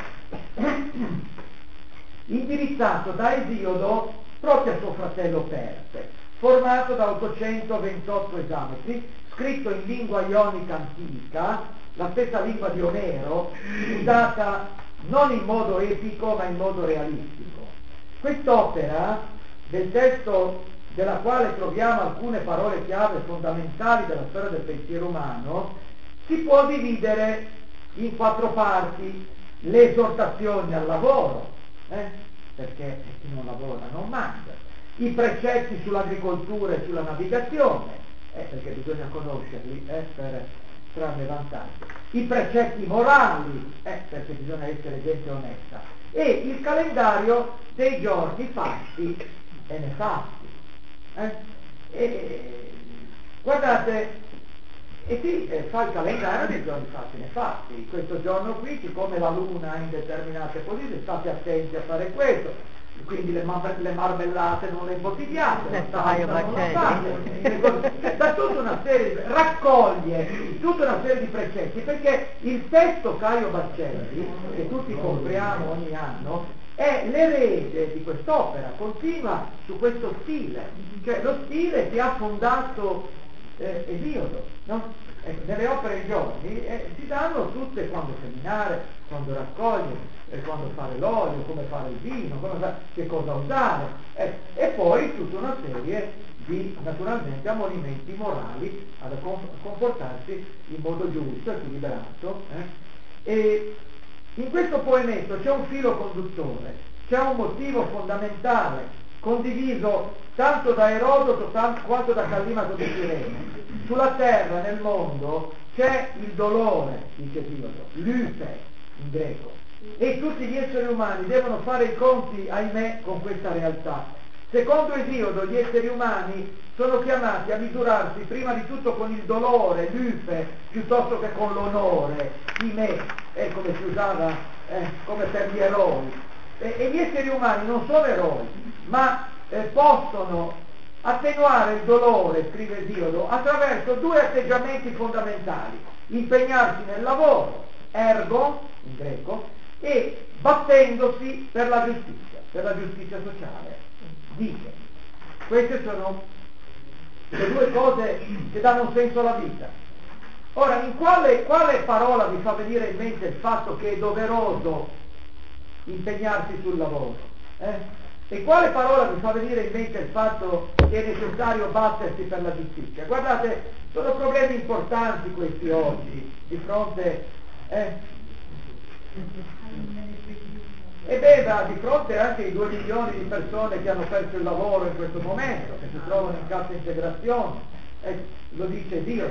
indirizzato da Esiodo proprio a suo fratello Perse, formato da 828 esametri, scritto in lingua ionica antica, la stessa lingua di Omero, usata non in modo epico ma in modo realistico. Quest'opera, del testo della quale troviamo alcune parole chiave fondamentali della storia del pensiero umano, si può dividere in 4 parti: le esortazioni al lavoro, perché chi non lavora non mangia; i precetti sull'agricoltura e sulla navigazione, perché bisogna conoscerli per trarne vantaggio; i precetti morali, perché bisogna essere gente onesta; e il calendario dei giorni fatti e nefasti. Guardate, fa il calendario dei giorni fatti e nefasti. Questo giorno qui, siccome la luna è in determinate posizioni, state attenti a fare questo. quindi le marmellate non le imbottigliate, la Caio salsa non la Baccelli. fate, da tutta una serie, raccoglie tutta una serie di precetti, perché il testo Caio Baccelli, che tutti compriamo ogni anno, è l'erede di quest'opera, continua su questo stile, cioè lo stile che ha fondato Esiodo, no? Ecco, nelle opere ai giorni si danno tutte quando seminare, quando raccogliere, quando fare l'olio, come fare il vino, che cosa usare, e poi tutta una serie di, naturalmente, ammonimenti morali ad comportarsi in modo giusto, equilibrato. E in questo poemetto c'è un filo conduttore, c'è un motivo fondamentale, condiviso tanto da Erodoto quanto da Callimaco di Cirene. Sulla terra, nel mondo, c'è il dolore, dice Esiodo, lupe in greco, e tutti gli esseri umani devono fare i conti, ahimè, con questa realtà. Secondo Esiodo, gli esseri umani sono chiamati a misurarsi prima di tutto con il dolore, lupe, piuttosto che con l'onore, ime, come si usava come per gli eroi. E gli esseri umani non sono eroi, ma possono attenuare il dolore, scrive Esiodo, attraverso due atteggiamenti fondamentali: impegnarsi nel lavoro, ergo, in greco, e battendosi per la giustizia sociale. Dice, queste sono le due cose che danno un senso alla vita. Ora, in quale parola vi fa venire in mente il fatto che è doveroso impegnarsi sul lavoro? E quale parola vi fa venire in mente il fatto che è necessario battersi per la giustizia? Guardate, sono problemi importanti questi oggi, di fronte... di fronte anche ai 2 milioni di persone che hanno perso il lavoro in questo momento, che si trovano in cassa integrazione, lo dice Dio.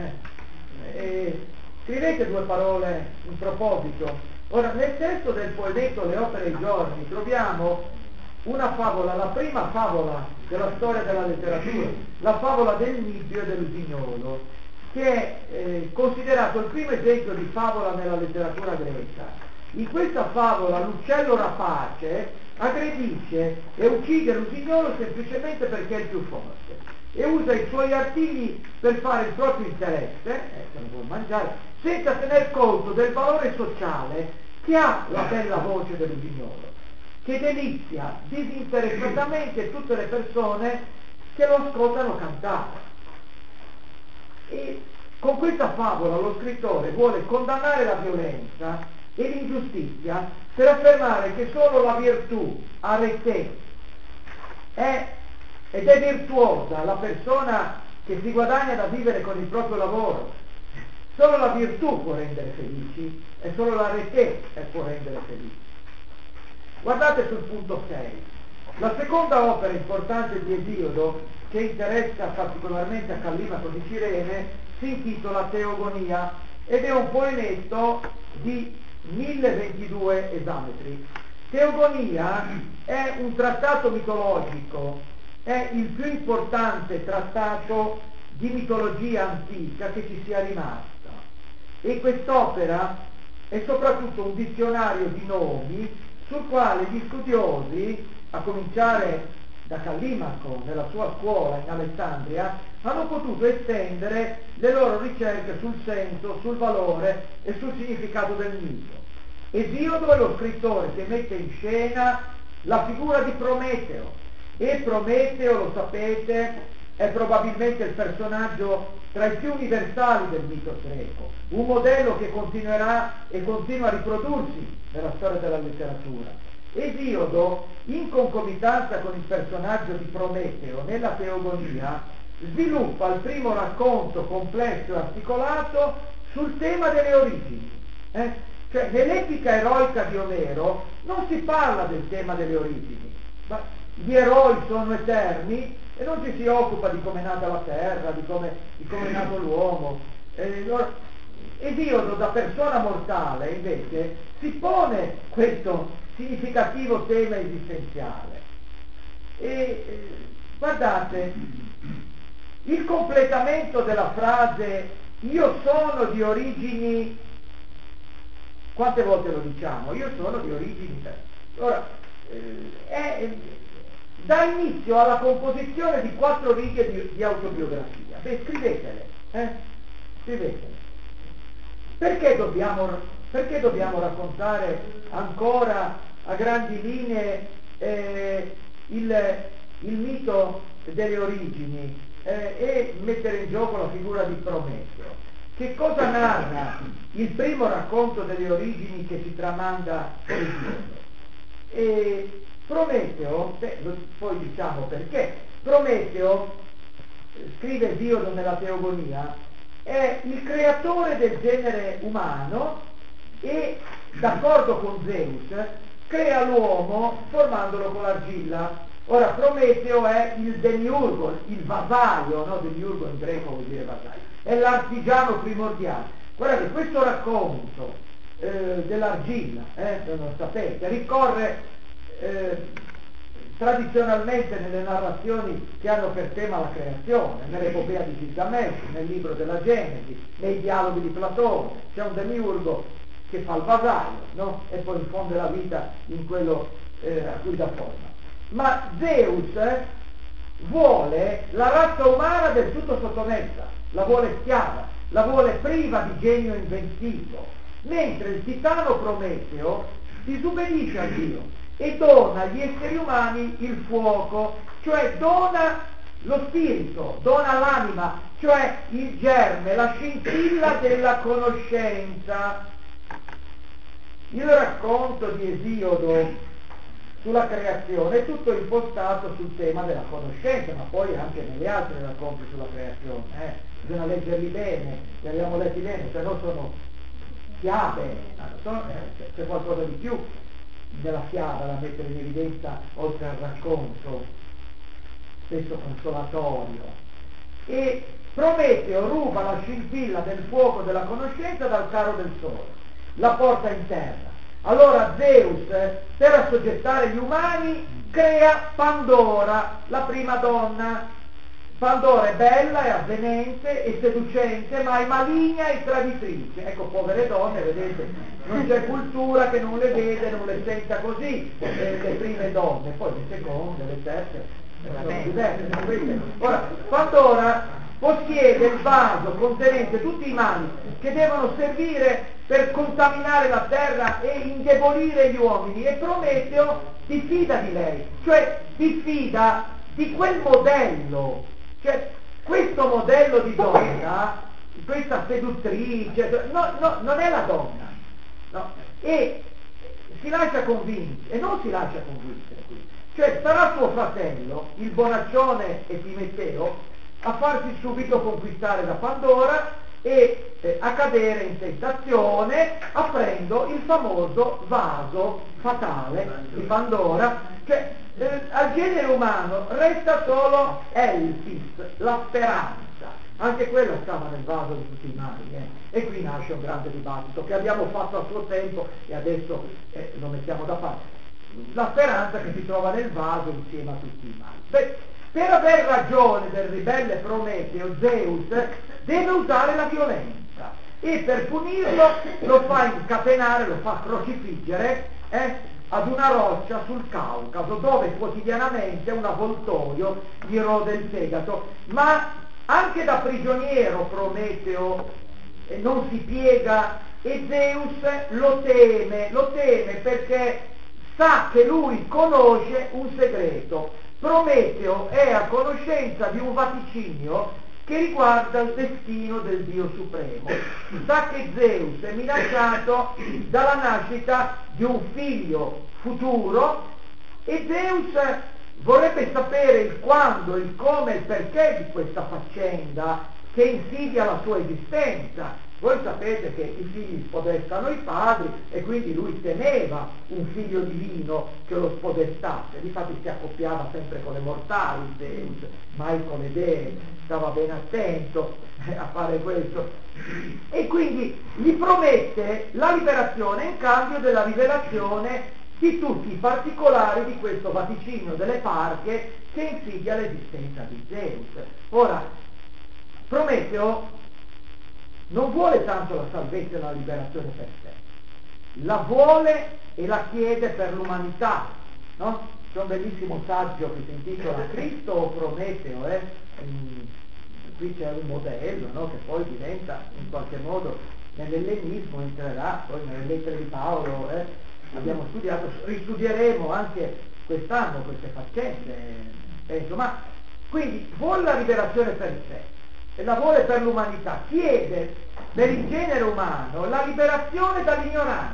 Scrivete 2 parole in proposito. Ora, nel testo del poemetto Le opere ai giorni troviamo una favola, la prima favola della storia della letteratura, la favola del nibbio e dell'usignolo, che è considerato il primo esempio di favola nella letteratura greca. In questa favola l'uccello rapace aggredisce e uccide l'usignolo semplicemente perché è il più forte e usa i suoi artigli per fare il proprio interesse, se lo vuol mangiare, senza tener conto del valore sociale che ha la bella voce dell'usignolo, che delizia disinteressatamente tutte le persone che lo ascoltano cantare. E con questa favola lo scrittore vuole condannare la violenza e l'ingiustizia per affermare che solo la virtù, arete, ed è virtuosa la persona che si guadagna da vivere con il proprio lavoro. Solo la virtù può rendere felici e solo l'arete può rendere felici. Guardate sul punto 6. La seconda opera importante di Esiodo, che interessa particolarmente a Callimaco di Cirene, si intitola Teogonia ed è un poemetto di 1022 esametri. Teogonia è un trattato mitologico, è il più importante trattato di mitologia antica che ci sia rimasta. E quest'opera è soprattutto un dizionario di nomi sul quale gli studiosi, a cominciare da Callimaco nella sua scuola in Alessandria, hanno potuto estendere le loro ricerche sul senso, sul valore e sul significato del mito. Esiodo è lo scrittore che mette in scena la figura di Prometeo, e Prometeo, lo sapete, è probabilmente il personaggio tra i più universali del mito greco, un modello che continuerà e continua a riprodursi nella storia della letteratura. Esiodo, in concomitanza con il personaggio di Prometeo nella Teogonia, sviluppa il primo racconto complesso e articolato sul tema delle origini. Cioè, nell'epica eroica di Omero non si parla del tema delle origini, ma gli eroi sono eterni e non ci si occupa di come è nata la terra, di come è nato l'uomo. Esiodo, da persona mortale, invece, si pone questo significativo tema esistenziale. E guardate, il completamento della frase "io sono di origini", quante volte lo diciamo? Io sono di origini. Ora, dà inizio alla composizione di 4 righe di autobiografia. Beh, scrivetele, scrivetele. Perché dobbiamo raccontare ancora a grandi linee il mito delle origini e mettere in gioco la figura di Prometeo? Che cosa narra il primo racconto delle origini che si tramanda per il Dio? E Prometeo, poi diciamo perché, Prometeo, scrive Diodo nella Teogonia, è il creatore del genere umano e, d'accordo con Zeus, crea l'uomo formandolo con l'argilla. Ora, Prometeo è il demiurgo, il vasaio, no? Demiurgo in greco vuol dire vasaio, è l'artigiano primordiale. Guardate, questo racconto dell'argilla, non sapete, ricorre tradizionalmente nelle narrazioni che hanno per tema la creazione, nell'epopea di Gilgamesh, nel libro della Genesi, nei dialoghi di Platone. C'è un demiurgo che fa il vasaio, no? E poi infonde la vita in quello a cui dà forma. Ma Zeus vuole la razza umana del tutto sottomessa, la vuole schiava, la vuole priva di genio inventivo, mentre il titano Prometeo disubbidisce a Dio e dona agli esseri umani il fuoco, cioè dona lo spirito, dona l'anima, cioè il germe, la scintilla della conoscenza. Il racconto di Esiodo sulla creazione è tutto impostato sul tema della conoscenza, ma poi anche negli altri racconti sulla creazione. Bisogna leggerli bene, li abbiamo letti bene, se no sono fiabe, c'è qualcosa di più della fiaba da mettere in evidenza oltre al racconto, spesso consolatorio. E Prometeo ruba la scintilla del fuoco della conoscenza dal caro del sole, la porta in terra. Allora Zeus, per assoggettare gli umani, crea Pandora, la prima donna. Pandora è bella, è avvenente, è seducente, ma è maligna e traditrice. Ecco, povere donne, vedete, non c'è cultura che non le vede, non le senta così, le prime donne, poi le seconde, le terze, sono diverse. Ora, Pandora possiede il vaso contenente tutti i mali che devono servire per contaminare la terra e indebolire gli uomini, e Prometeo diffida di lei, cioè diffida di quel modello, cioè questo modello di donna, questa seduttrice, non è la donna, no? E si lascia convincere, e non si lascia convincere qui, cioè sarà suo fratello, il bonaccione Epimeteo, a farsi subito conquistare da Pandora e a cadere in tentazione, aprendo il famoso vaso fatale di Pandora, cioè al genere umano resta solo Elpis, la speranza. Anche quella stava nel vaso di tutti i mali, e qui nasce un grande dibattito che abbiamo fatto a suo tempo e adesso lo mettiamo da parte. La speranza che si trova nel vaso insieme a tutti i mali. Beh, per aver ragione del ribelle Prometeo, Zeus deve usare la violenza e per punirlo lo fa incatenare, lo fa crocifiggere ad una roccia sul Caucaso, dove quotidianamente un avvoltoio gli rode il fegato. Ma anche da prigioniero Prometeo non si piega e Zeus lo teme perché sa che lui conosce un segreto. Prometeo è a conoscenza di un vaticinio che riguarda il destino del Dio Supremo. Sa che Zeus è minacciato dalla nascita di un figlio futuro e Zeus vorrebbe sapere il quando, il come e il perché di questa faccenda che insidia la sua esistenza. Voi sapete che i figli spodestano i padri e quindi lui temeva un figlio divino che lo spodestasse. Difatti si accoppiava sempre con le mortali, Zeus, mai con le dee, stava ben attento a fare questo. E quindi gli promette la liberazione in cambio della rivelazione di tutti i particolari di questo vaticinio delle parche che insidia l'esistenza di Zeus. Ora, Prometeo non vuole tanto la salvezza e la liberazione per sé, la vuole e la chiede per l'umanità, no? C'è un bellissimo saggio che si intitola Cristo o Prometeo, qui c'è un modello, no? Che poi diventa in qualche modo nell'ellenismo, entrerà poi nelle lettere di Paolo, abbiamo studiato, ristudieremo anche quest'anno queste faccende, penso, ma quindi vuole la liberazione per sé e la vuole per l'umanità, chiede per il genere umano la liberazione dall'ignoranza,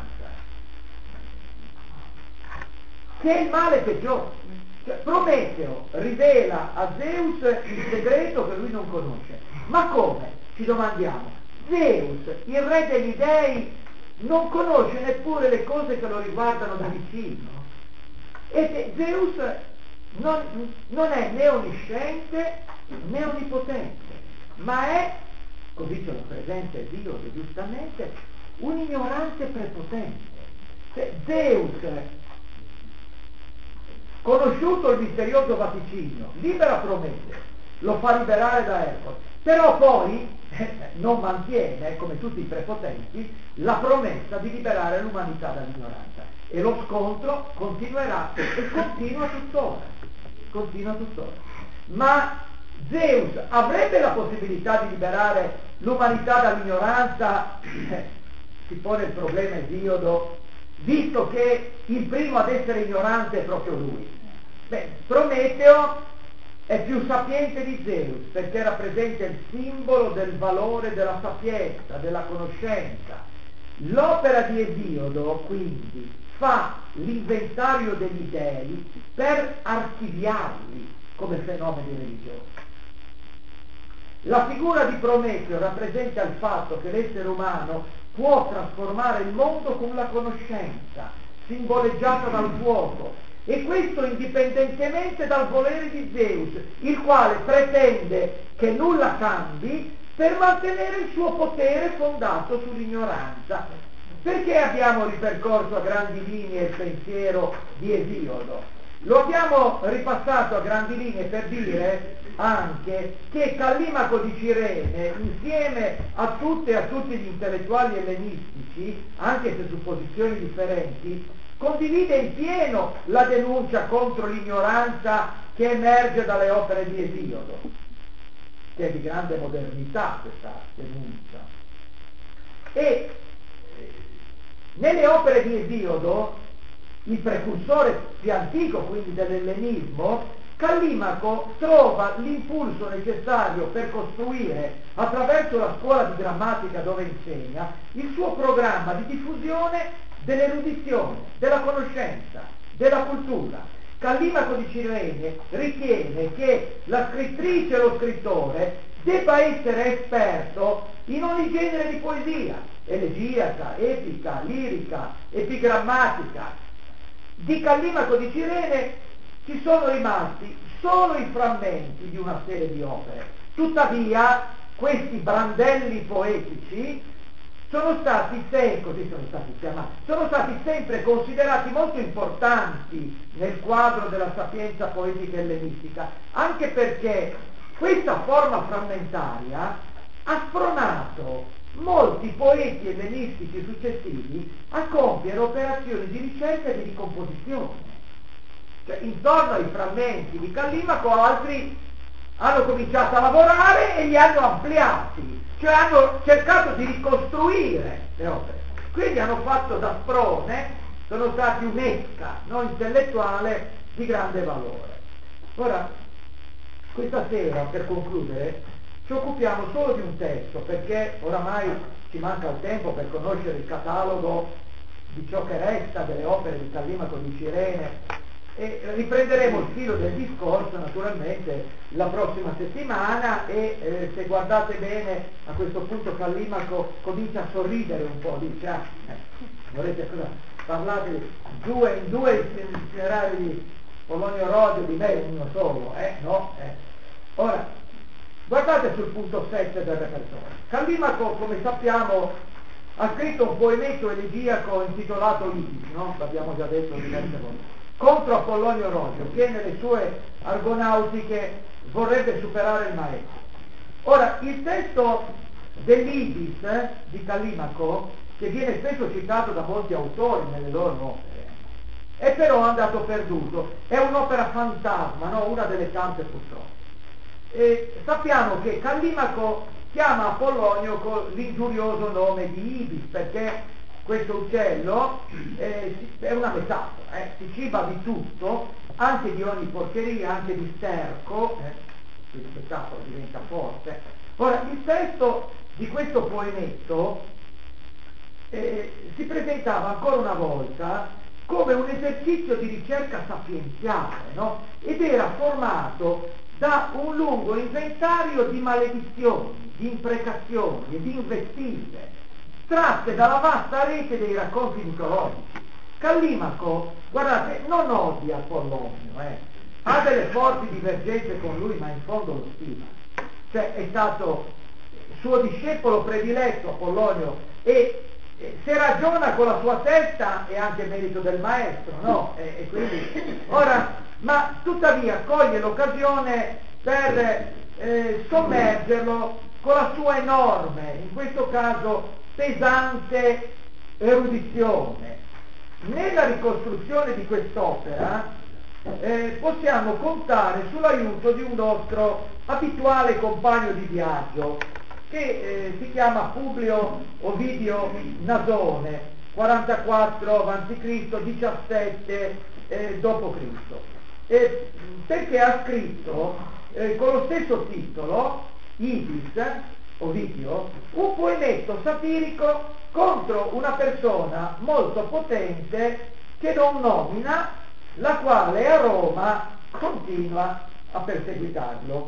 che è il male peggiore. Cioè, Prometeo rivela a Zeus il segreto che lui non conosce. Ma come? Ci domandiamo. Zeus, il re degli dei, non conosce neppure le cose che lo riguardano da vicino. E Zeus non è né onnisciente né onnipotente, ma è, così ce lo presenta Dio giustamente, un ignorante prepotente. Cioè, Zeus, conosciuto il misterioso vaticinio, libera Prometeo, lo fa liberare da Ercole, però poi non mantiene, come tutti i prepotenti, la promessa di liberare l'umanità dall'ignoranza. E lo scontro continuerà e continua tuttora. Ma Zeus avrebbe la possibilità di liberare l'umanità dall'ignoranza? Si pone il problema Esiodo, visto che il primo ad essere ignorante è proprio lui. Prometeo è più sapiente di Zeus perché rappresenta il simbolo del valore della sapienza, della conoscenza. L'opera di Esiodo quindi fa l'inventario degli dei per archiviarli come fenomeni religiosi. La figura di Prometeo rappresenta il fatto che l'essere umano può trasformare il mondo con la conoscenza, simboleggiata dal fuoco, e questo indipendentemente dal volere di Zeus, il quale pretende che nulla cambi per mantenere il suo potere fondato sull'ignoranza. Perché abbiamo ripercorso a grandi linee il pensiero di Esiodo? Lo abbiamo ripassato a grandi linee per dire anche che Callimaco di Cirene, insieme a tutti gli intellettuali ellenistici, anche se su posizioni differenti, condivide in pieno la denuncia contro l'ignoranza che emerge dalle opere di Esiodo, che è di grande modernità questa denuncia. E nelle opere di Esiodo, il precursore più antico quindi dell'ellenismo, Callimaco trova l'impulso necessario per costruire, attraverso la scuola di grammatica dove insegna, il suo programma di diffusione dell'erudizione, della conoscenza, della cultura. Callimaco di Cirene ritiene che la scrittrice o lo scrittore debba essere esperto in ogni genere di poesia, elegiaca, epica, lirica, epigrammatica. Di Callimaco di Cirene ci sono rimasti solo i frammenti di una serie di opere. Tuttavia, questi brandelli poetici sono stati sempre considerati molto importanti nel quadro della sapienza poetica ellenistica, anche perché questa forma frammentaria ha spronato molti poeti ellenistici successivi a compiere operazioni di ricerca e di ricomposizione. Cioè, intorno ai frammenti di Callimaco altri hanno cominciato a lavorare e li hanno ampliati, cioè hanno cercato di ricostruire le opere. Quindi hanno fatto da sprone, sono stati un'esca intellettuale di grande valore. Ora, questa sera, per concludere, ci occupiamo solo di un testo, perché oramai ci manca il tempo per conoscere il catalogo di ciò che resta delle opere di Callimaco di Cirene, e riprenderemo il filo del discorso naturalmente la prossima settimana e se guardate bene a questo punto Callimaco comincia a sorridere un po', dice vorrete cosa? Parlate in due itinerari di Polonio Rodio, di me uno solo, no? Ora, guardate sul punto 7 del repertorio. Callimaco, come sappiamo, ha scritto un poemetto elegiaco intitolato Ibis, no? L'abbiamo già detto diverse volte, contro Apollonio Rodio, che nelle sue argonautiche vorrebbe superare il maestro. Ora, il testo dell'Ibis di Callimaco, che viene spesso citato da molti autori nelle loro opere, è però andato perduto. È un'opera fantasma, no? Una delle tante purtroppo. E sappiamo che Callimaco chiama Apollonio con l'ingiurioso nome di Ibis, perché questo uccello è una metafora, si ciba di tutto, anche di ogni porcheria, anche di sterco, quindi la metafora diventa forte. Ora, il testo di questo poemetto si presentava ancora una volta come un esercizio di ricerca sapienziale, no? Ed era formato da un lungo inventario di maledizioni, di imprecazioni e di invettive, tratte dalla vasta rete dei racconti mitologici. Callimaco, guardate, non odia Apollonio, ha delle forti divergenze con lui, ma in fondo lo stima. Cioè è stato suo discepolo prediletto Apollonio e se ragiona con la sua testa è anche merito del maestro, no? E quindi, ora, ma tuttavia coglie l'occasione per sommergerlo con la sua enorme, in questo caso pesante erudizione. Nella ricostruzione di quest'opera possiamo contare sull'aiuto di un nostro abituale compagno di viaggio che si chiama Publio Ovidio Nasone, 44 a.C., 17 d.C. Perché ha scritto con lo stesso titolo, Ibis, Ovidio, un poemetto satirico contro una persona molto potente che non nomina, la quale a Roma continua a perseguitarlo.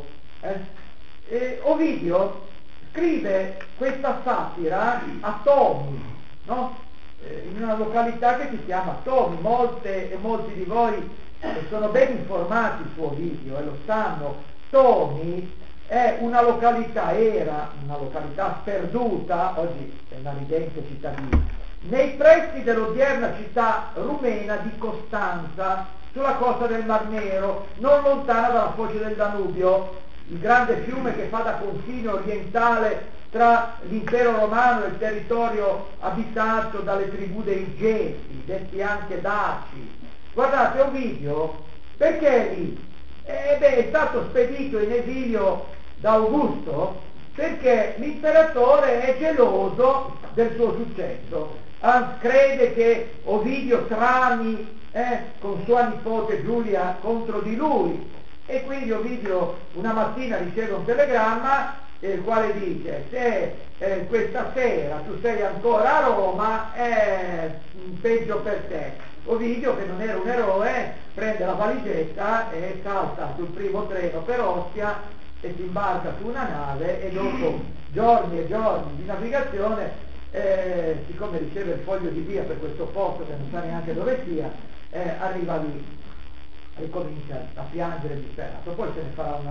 Ovidio scrive questa satira a Tomi, no? In una località che si chiama Tomi. Molte e molti di voi sono ben informati su Ovidio e lo sanno. Tomi è una località, era una località sperduta, oggi è una ridente cittadina, nei pressi dell'odierna città rumena di Costanza, sulla costa del Mar Nero, non lontana dalla foce del Danubio, il grande fiume che fa da confine orientale tra l'impero romano e il territorio abitato dalle tribù dei Geti, detti anche Daci. Guardate Ovidio, perché è lì? È stato spedito in esilio da Augusto perché l'imperatore è geloso del suo successo, crede che Ovidio trami con sua nipote Giulia contro di lui, e quindi Ovidio una mattina riceve un telegramma il quale dice: se questa sera tu sei ancora a Roma è peggio per te. Ovidio, che non era un eroe, prende la valigetta e salta sul primo treno per Ostia e si imbarca su una nave, e dopo giorni e giorni di navigazione, siccome riceve il foglio di via per questo posto che non sa neanche dove sia, arriva lì e comincia a piangere disperato. Poi se ne farà una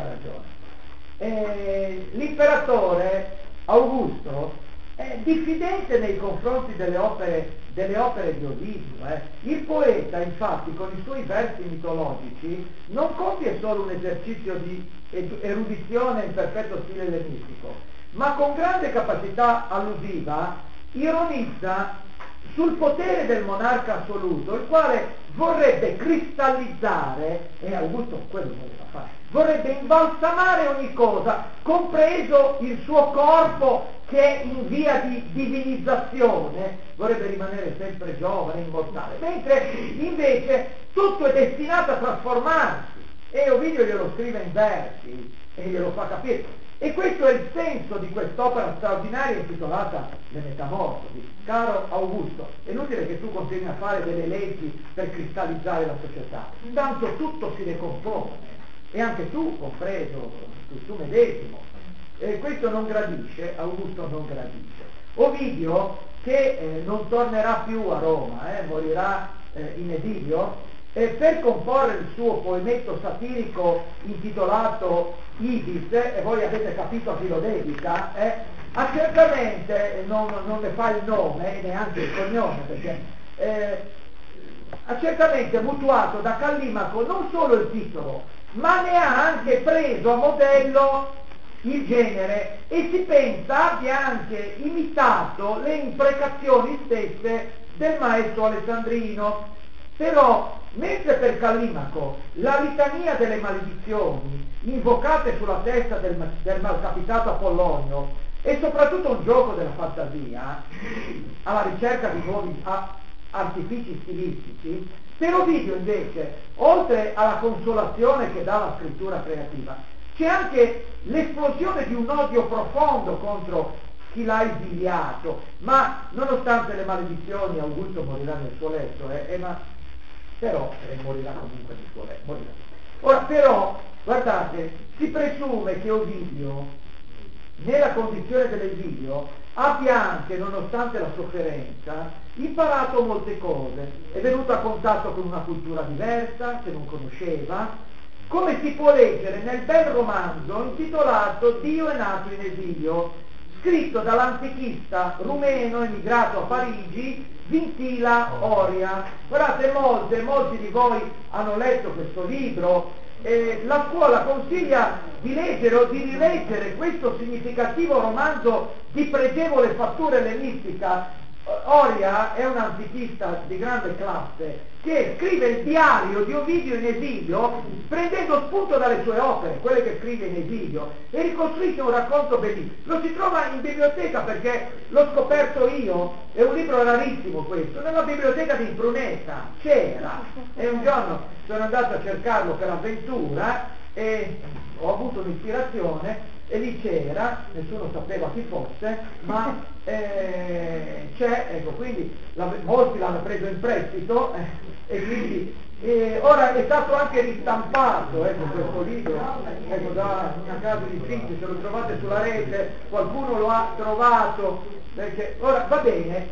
ragione. L'imperatore Augusto è diffidente nei confronti delle opere di Ovidio. Il poeta, infatti, con i suoi versi mitologici non compie solo un esercizio di erudizione in perfetto stile ellenistico, ma con grande capacità allusiva ironizza sul potere del monarca assoluto, il quale vorrebbe cristallizzare, e Augusto quello voleva fare, vorrebbe imbalsamare ogni cosa, compreso il suo corpo che è in via di divinizzazione, vorrebbe rimanere sempre giovane, immortale, mentre invece tutto è destinato a trasformarsi, e Ovidio glielo scrive in versi e glielo fa capire. E questo è il senso di quest'opera straordinaria intitolata Le Metamorfosi. Caro Augusto, è inutile che tu continui a fare delle leggi per cristallizzare la società, intanto tutto si decompone, e anche tu compreso, tu medesimo. Questo non gradisce, Augusto non gradisce. Ovidio, che non tornerà più a Roma, morirà in esilio, per comporre il suo poemetto satirico intitolato Ibis, e voi avete capito a chi lo dedica, ha certamente, non ne fa il nome, neanche il cognome, perché ha certamente mutuato da Callimaco non solo il titolo, ma ne ha anche preso a modello il genere, e si pensa abbia anche imitato le imprecazioni stesse del maestro alessandrino. Però, mentre per Callimaco la litania delle maledizioni invocate sulla testa del malcapitato Apollonio è soprattutto un gioco della fantasia, alla ricerca di nuovi artifici stilistici, per Ovidio invece, oltre alla consolazione che dà la scrittura creativa, c'è anche l'esplosione di un odio profondo contro chi l'ha esiliato, ma nonostante le maledizioni Augusto morirà nel suo letto, però morirà comunque nel suo letto. Morirà. Ora però, guardate, si presume che Ovidio, nella condizione dell'esilio, abbia anche, nonostante la sofferenza, imparato molte cose, è venuto a contatto con una cultura diversa, che non conosceva, come si può leggere nel bel romanzo intitolato Dio è nato in esilio, scritto dall'antichista rumeno emigrato a Parigi, Vintila Oria. Guardate, molti di voi hanno letto questo libro, la scuola consiglia di leggere o di rileggere questo significativo romanzo di pregevole fattura ellenistica. Oria è un antichista di grande classe che scrive il diario di Ovidio in esilio prendendo spunto dalle sue opere, quelle che scrive in esilio, e ricostruisce un racconto bellissimo. Lo si trova in biblioteca perché l'ho scoperto io, è un libro rarissimo questo, nella biblioteca di Pruneta c'era, e un giorno sono andato a cercarlo per avventura e ho avuto un'ispirazione e lì c'era, nessuno sapeva chi fosse, ma c'è, ecco, quindi molti l'hanno preso in prestito e quindi ora è stato anche ristampato, questo libro, da una casa editrice, se lo trovate sulla rete, qualcuno lo ha trovato, perché ora va bene,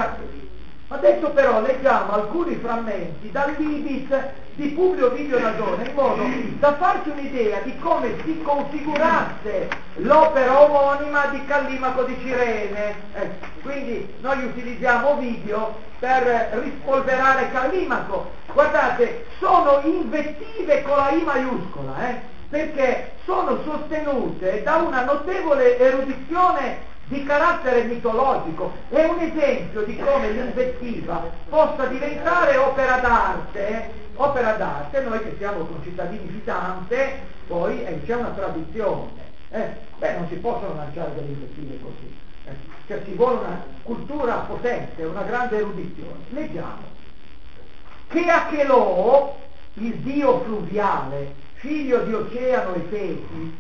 adesso però leggiamo alcuni frammenti dall'Ibis di Publio Ovidio Nasone, in modo da farci un'idea di come si configurasse l'opera omonima di Callimaco di Cirene. Quindi noi utilizziamo Ovidio per rispolverare Callimaco. Guardate, sono invettive con la I maiuscola, perché sono sostenute da una notevole erudizione di carattere mitologico. È un esempio di come l'invettiva possa diventare opera d'arte, noi che siamo concittadini di Dante, poi c'è una tradizione, non si possono lanciare delle invettive così, cioè ci vuole una cultura potente, una grande erudizione. Leggiamo che Achelò, il dio fluviale, figlio di Oceano e Teti,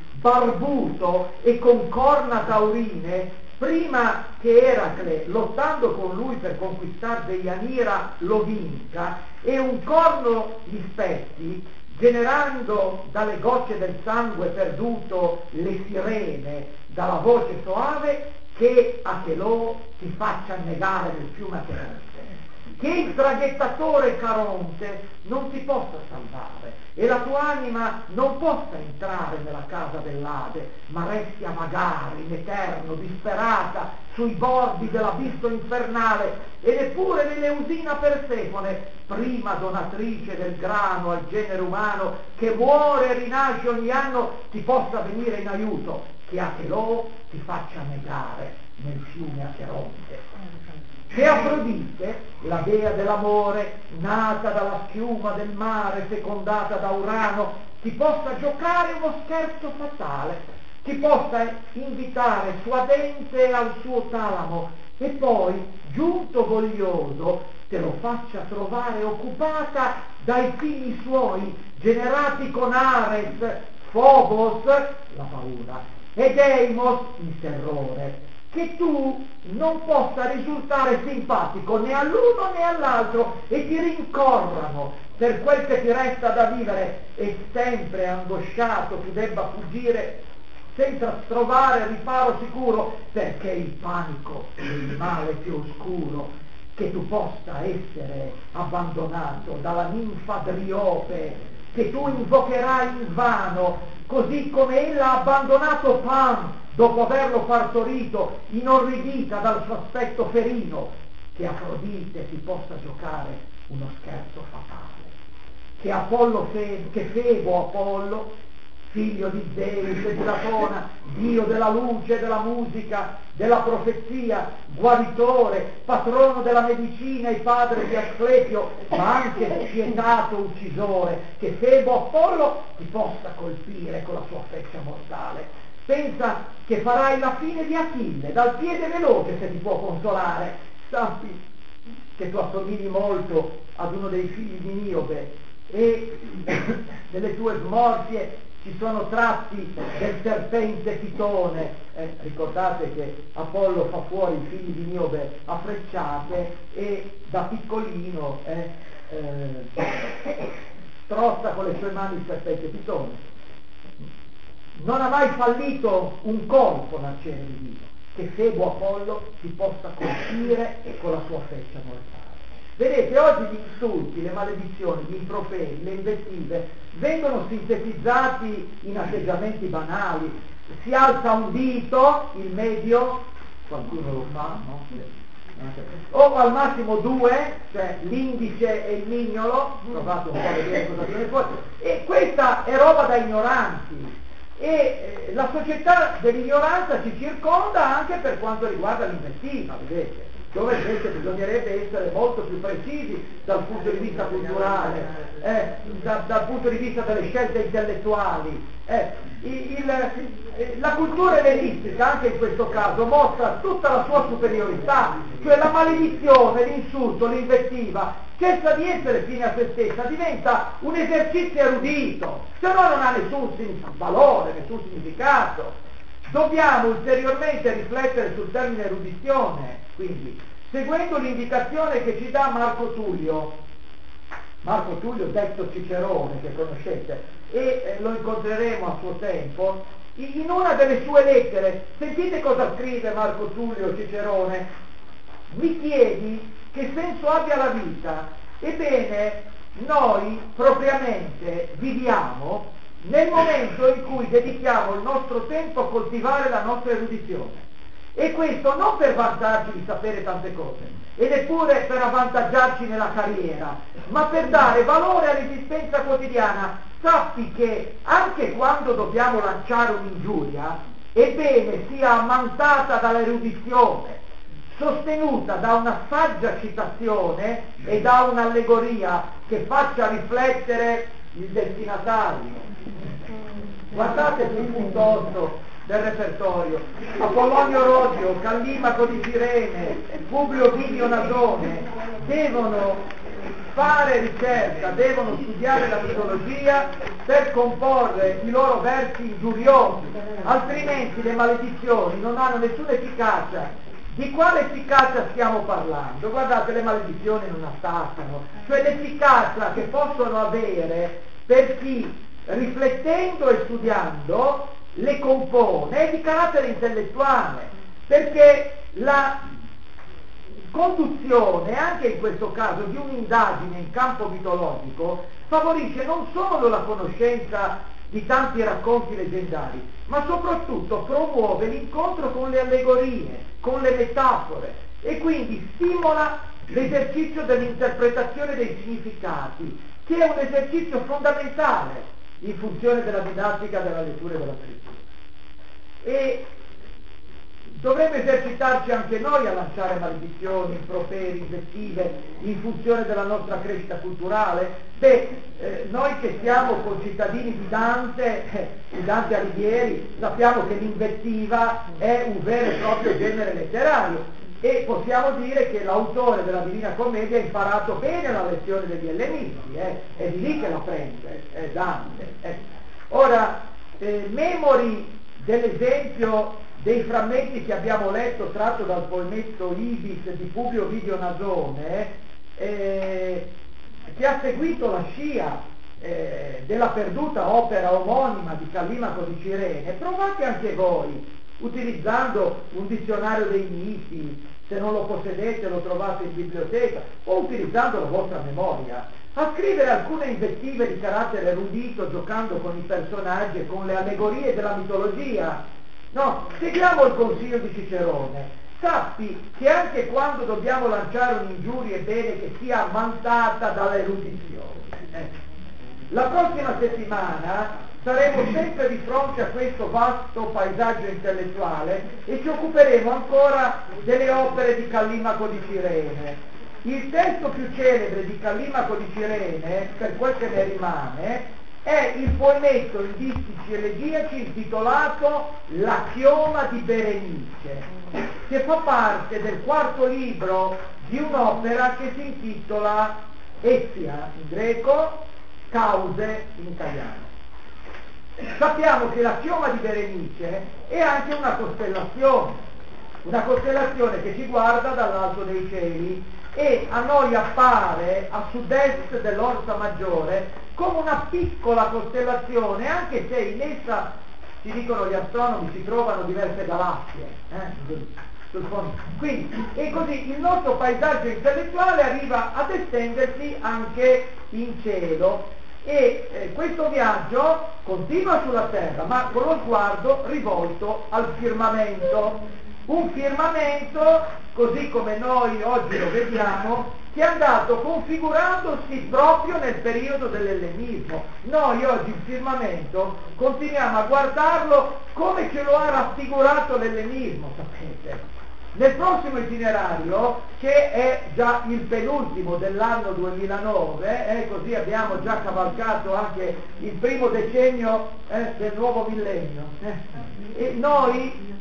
barbuto e con corna taurine, prima che Eracle, lottando con lui per conquistare Deianira, lo vinca, e un corno gli spetti, generando dalle gocce del sangue perduto le sirene dalla voce soave, che Achelò ti faccia annegare nel fiume Acheronte, che il traghettatore Caronte non ti possa salvare e la tua anima non possa entrare nella casa dell'Ade, ma resti a vagare in eterno, disperata, sui bordi dell'abisso infernale, e neppure l'Eleusina Persefone, prima donatrice del grano al genere umano, che muore e rinasce ogni anno, ti possa venire in aiuto, che Achelò ti faccia annegare nel fiume Acheronte. Che Afrodite, la dea dell'amore, nata dalla schiuma del mare, fecondata da Urano, ti possa giocare uno scherzo fatale, ti possa invitare suadente al suo talamo, e poi, giunto voglioso, te lo faccia trovare occupata dai figli suoi, generati con Ares, Phobos, la paura, e Deimos, il terrore, che tu non possa risultare simpatico né all'uno né all'altro e ti rincorrano per quel che ti resta da vivere, e sempre angosciato tu debba fuggire senza trovare riparo sicuro, perché il panico è il male più oscuro, che tu possa essere abbandonato dalla ninfa Driope, che tu invocherai invano, così come ella ha abbandonato Pan dopo averlo partorito, inorridita dal suo aspetto ferino, che Afrodite ti possa giocare uno scherzo fatale, che Febo Apollo figlio di Zeus e di Latona, dio della luce, della musica, della profezia, guaritore, patrono della medicina e padre di Asclepio, ma anche spietato uccisore, che Febo Apollo ti possa colpire con la sua freccia mortale. Pensa che farai la fine di Achille, dal piede veloce se ti può consolare. Sappi che tu assomigli molto ad uno dei figli di Niobe e nelle tue smorfie ci sono tratti del serpente Pitone. Ricordate che Apollo fa fuori i figli di Niobe a frecciate e da piccolino strozza con le sue mani il serpente Pitone. Non ha mai fallito un colpo nascere divino, che Febo Apollo si possa colpire con la sua freccia mortale. Vedete, oggi gli insulti, le maledizioni, gli improperi, le invettive vengono sintetizzati in atteggiamenti banali. Si alza un dito, il medio, qualcuno lo fa, no? O al massimo due, cioè l'indice e il mignolo, provate un po' a vedere cosa viene fuori, e questa è roba da ignoranti. E la società dell'ignoranza ci circonda anche per quanto riguarda l'invettiva, vedete, dove invece bisognerebbe essere molto più precisi dal punto di vista culturale, dal punto di vista delle scelte intellettuali. La cultura ellenistica, anche in questo caso, mostra tutta la sua superiorità, cioè la maledizione, l'insulto, l'invettiva cessa di essere fine a se stessa, diventa un esercizio erudito, se no non ha nessun valore, nessun significato. Dobbiamo ulteriormente riflettere sul termine erudizione, quindi, seguendo l'indicazione che ci dà Marco Tullio, detto Cicerone, che conoscete, e lo incontreremo a suo tempo, in una delle sue lettere. Sentite cosa scrive Marco Tullio Cicerone: mi chiedi che senso abbia la vita? Ebbene, noi propriamente viviamo nel momento in cui dedichiamo il nostro tempo a coltivare la nostra erudizione. E questo non per vantarci di sapere tante cose, e neppure per avvantaggiarci nella carriera, ma per dare valore all'esistenza quotidiana. Sappi che anche quando dobbiamo lanciare un'ingiuria, ebbene sia ammantata dall'erudizione, sostenuta da una saggia citazione e da un'allegoria che faccia riflettere il destinatario. Guardate sul punto 8 del repertorio: Apollonio Rodio, Callimaco di Cirene, Publio Ovidio Nasone devono fare ricerca, devono studiare la mitologia per comporre i loro versi ingiuriosi, altrimenti le maledizioni non hanno nessuna efficacia. Di quale efficacia stiamo parlando? Guardate, le maledizioni non attaccano, cioè l'efficacia che possono avere per chi, riflettendo e studiando, le compone è di carattere intellettuale, perché la conduzione, anche in questo caso, di un'indagine in campo mitologico favorisce non solo la conoscenza di tanti racconti leggendari, ma soprattutto promuove l'incontro con le allegorie, con le metafore, e quindi stimola l'esercizio dell'interpretazione dei significati, che è un esercizio fondamentale in funzione della didattica della lettura e della scrittura. E dovremmo esercitarci anche noi a lanciare maledizioni, improperi, invettive in funzione della nostra crescita culturale. Noi che siamo concittadini di Dante Alighieri, sappiamo che l'invettiva è un vero e proprio genere letterario, e possiamo dire che l'autore della Divina Commedia ha imparato bene la lezione degli ellenisti, è di lì che la prende, Dante. Ora, memori dell'esempio dei frammenti che abbiamo letto tratto dal poemetto Ibis di Publio Ovidio Nasone, che ha seguito la scia della perduta opera omonima di Callimaco di Cirene, provate anche voi, utilizzando un dizionario dei miti, se non lo possedete lo trovate in biblioteca, o utilizzando la vostra memoria, a scrivere alcune invettive di carattere erudito, giocando con i personaggi e con le allegorie della mitologia. No, seguiamo il consiglio di Cicerone. Sappi che anche quando dobbiamo lanciare un'ingiuria è bene che sia ammantata dall'erudizione. La prossima settimana saremo sempre di fronte a questo vasto paesaggio intellettuale e ci occuperemo ancora delle opere di Callimaco di Cirene. Il testo più celebre di Callimaco di Cirene, per quel che ne rimane, è il poemetto in distici elegiaci intitolato La chioma di Berenice, che fa parte del quarto libro di un'opera che si intitola Essia in greco, Cause in italiano. Sappiamo che la chioma di Berenice è anche una costellazione che ci guarda dall'alto dei cieli e a noi appare a sud-est dell'Orsa Maggiore come una piccola costellazione, anche se in essa, ci dicono gli astronomi, si trovano diverse galassie sul fondo. Quindi, e così il nostro paesaggio intellettuale arriva ad estendersi anche in cielo e questo viaggio continua sulla terra, ma con lo sguardo rivolto al firmamento. Un firmamento, così come noi oggi lo vediamo, che è andato configurandosi proprio nel periodo dell'ellenismo. Noi oggi il firmamento continuiamo a guardarlo come ce lo ha raffigurato l'ellenismo, sapete. Nel prossimo itinerario, che è già il penultimo dell'anno 2009, così abbiamo già cavalcato anche il primo decennio del nuovo millennio, e noi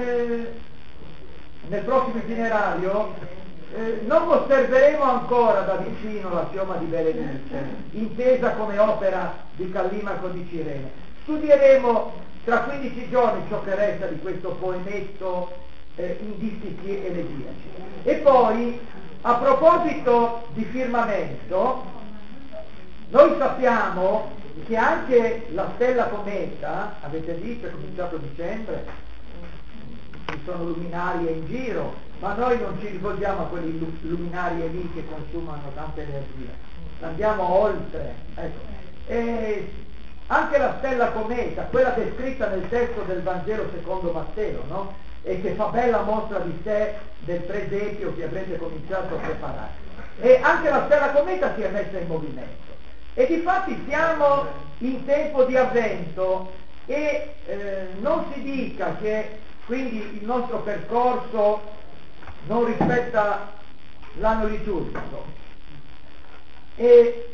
nel prossimo itinerario non osserveremo ancora da vicino la chioma di Berenice, intesa come opera di Callimaco di Cirene. Studieremo tra 15 giorni ciò che resta di questo poemetto in distichi elegiaci. E poi, a proposito di firmamento, noi sappiamo che anche la stella cometa, avete visto, è cominciato dicembre, ci sono luminarie in giro, ma noi non ci rivolgiamo a quelle luminarie lì che consumano tanta energia, andiamo oltre, ecco. E anche la stella cometa, quella descritta nel testo del Vangelo secondo Matteo, no? E che fa bella mostra di sé del presepio che avrete cominciato a preparare. E anche la stella cometa si è messa in movimento. E difatti siamo in tempo di avvento e non si dica che quindi il nostro percorso non rispetta l'anno liturgico. E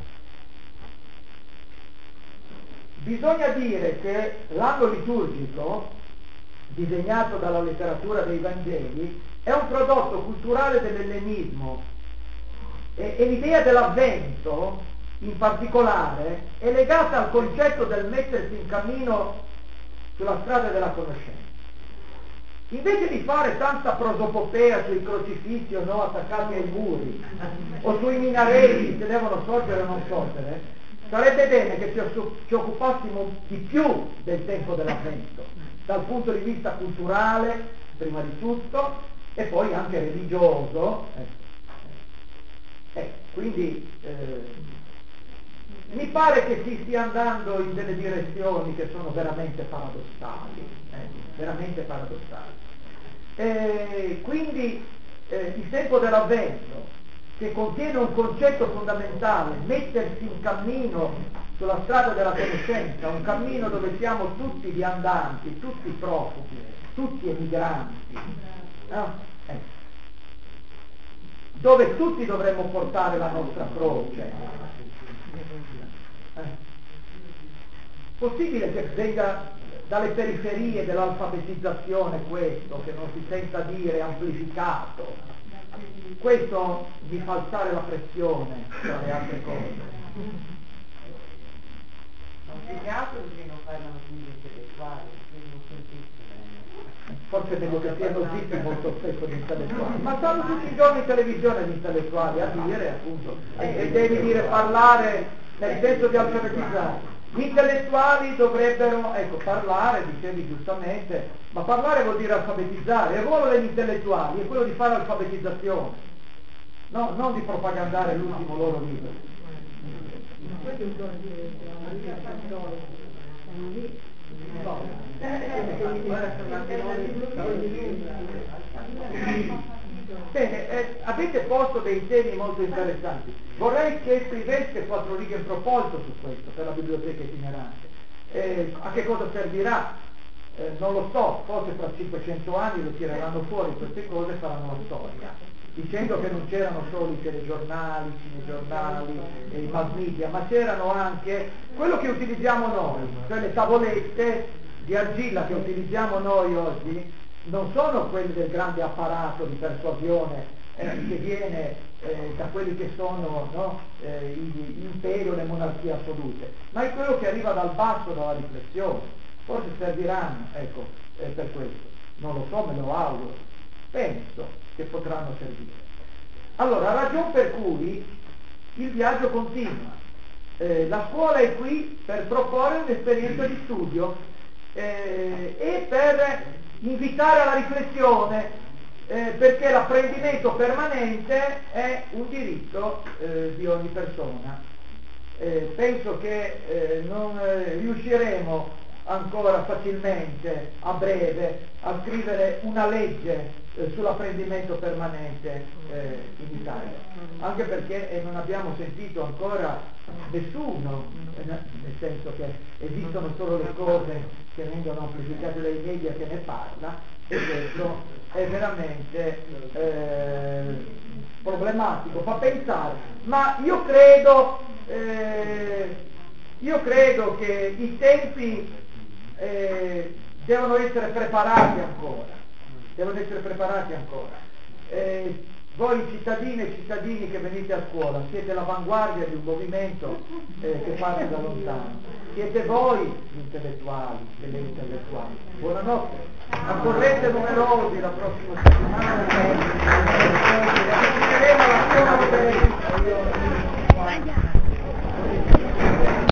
bisogna dire che l'anno liturgico, disegnato dalla letteratura dei Vangeli, è un prodotto culturale dell'ellenismo e l'idea dell'avvento in particolare è legata al concetto del mettersi in cammino sulla strada della conoscenza. Invece di fare tanta prosopopea sui crocifissi o no attaccati ai muri o sui minareti se devono sorgere o non sorgere, sarebbe bene che ci occupassimo di più del tempo dell'avvento, dal punto di vista culturale prima di tutto e poi anche religioso. Quindi mi pare che si stia andando in delle direzioni che sono veramente paradossali, quindi il tempo dell'avvento, che contiene un concetto fondamentale, mettersi in cammino sulla strada della conoscenza, un cammino dove siamo tutti viandanti, tutti profughi, tutti emigranti, no? Dove tutti dovremmo portare la nostra croce. Possibile che venga dalle periferie dell'alfabetizzazione questo, che non si senta dire amplificato? Questo mi fa alzare la pressione tra le altre cose. Non più che altro perché non parlano più gli intellettuali, quindi non sentite. Forse devo che siano zitti molto spesso gli intellettuali, ma stanno tutti i giorni in televisione gli intellettuali a dire appunto, e devi dire parlare nel senso di alfabetizzare. Gli intellettuali dovrebbero, parlare, dicevi giustamente, ma parlare vuol dire alfabetizzare. Il ruolo degli intellettuali è quello di fare alfabetizzazione, no, non di propagandare l'ultimo loro libro. Bene, avete posto dei temi molto interessanti. Vorrei che scriveste 4 righe in proposito su questo per la biblioteca itinerante. A che cosa servirà? Non lo so, forse tra 500 anni lo tireranno fuori queste cose e faranno la storia, dicendo che non c'erano solo i telegiornali, i cinegiornali e i mass media, ma c'erano anche quello che utilizziamo noi, cioè le tavolette di argilla che utilizziamo noi oggi, non sono quelle del grande apparato di persuasione che viene da quelli che sono, no, l'impero, le monarchie assolute, ma è quello che arriva dal basso, dalla riflessione. Forse serviranno, ecco, per questo. Non lo so, me lo auguro. Penso che potranno servire. Allora, ragion per cui il viaggio continua. La scuola è qui per proporre un'esperienza di studio e per invitare alla riflessione, perché l'apprendimento permanente è un diritto di ogni persona. Penso che non riusciremo ancora facilmente, a breve, a scrivere una legge sull'apprendimento permanente in Italia, anche perché non abbiamo sentito ancora nessuno, nel senso che esistono solo le cose che vengono amplificate dai media che ne parla, e questo è veramente problematico, fa pensare, ma io credo che i tempi devono essere preparati ancora, voi cittadine e cittadini che venite a scuola siete l'avanguardia di un movimento che parte da lontano, siete voi gli intellettuali e le intellettuali. Buonanotte, accorrete numerosi la prossima settimana e alla scuola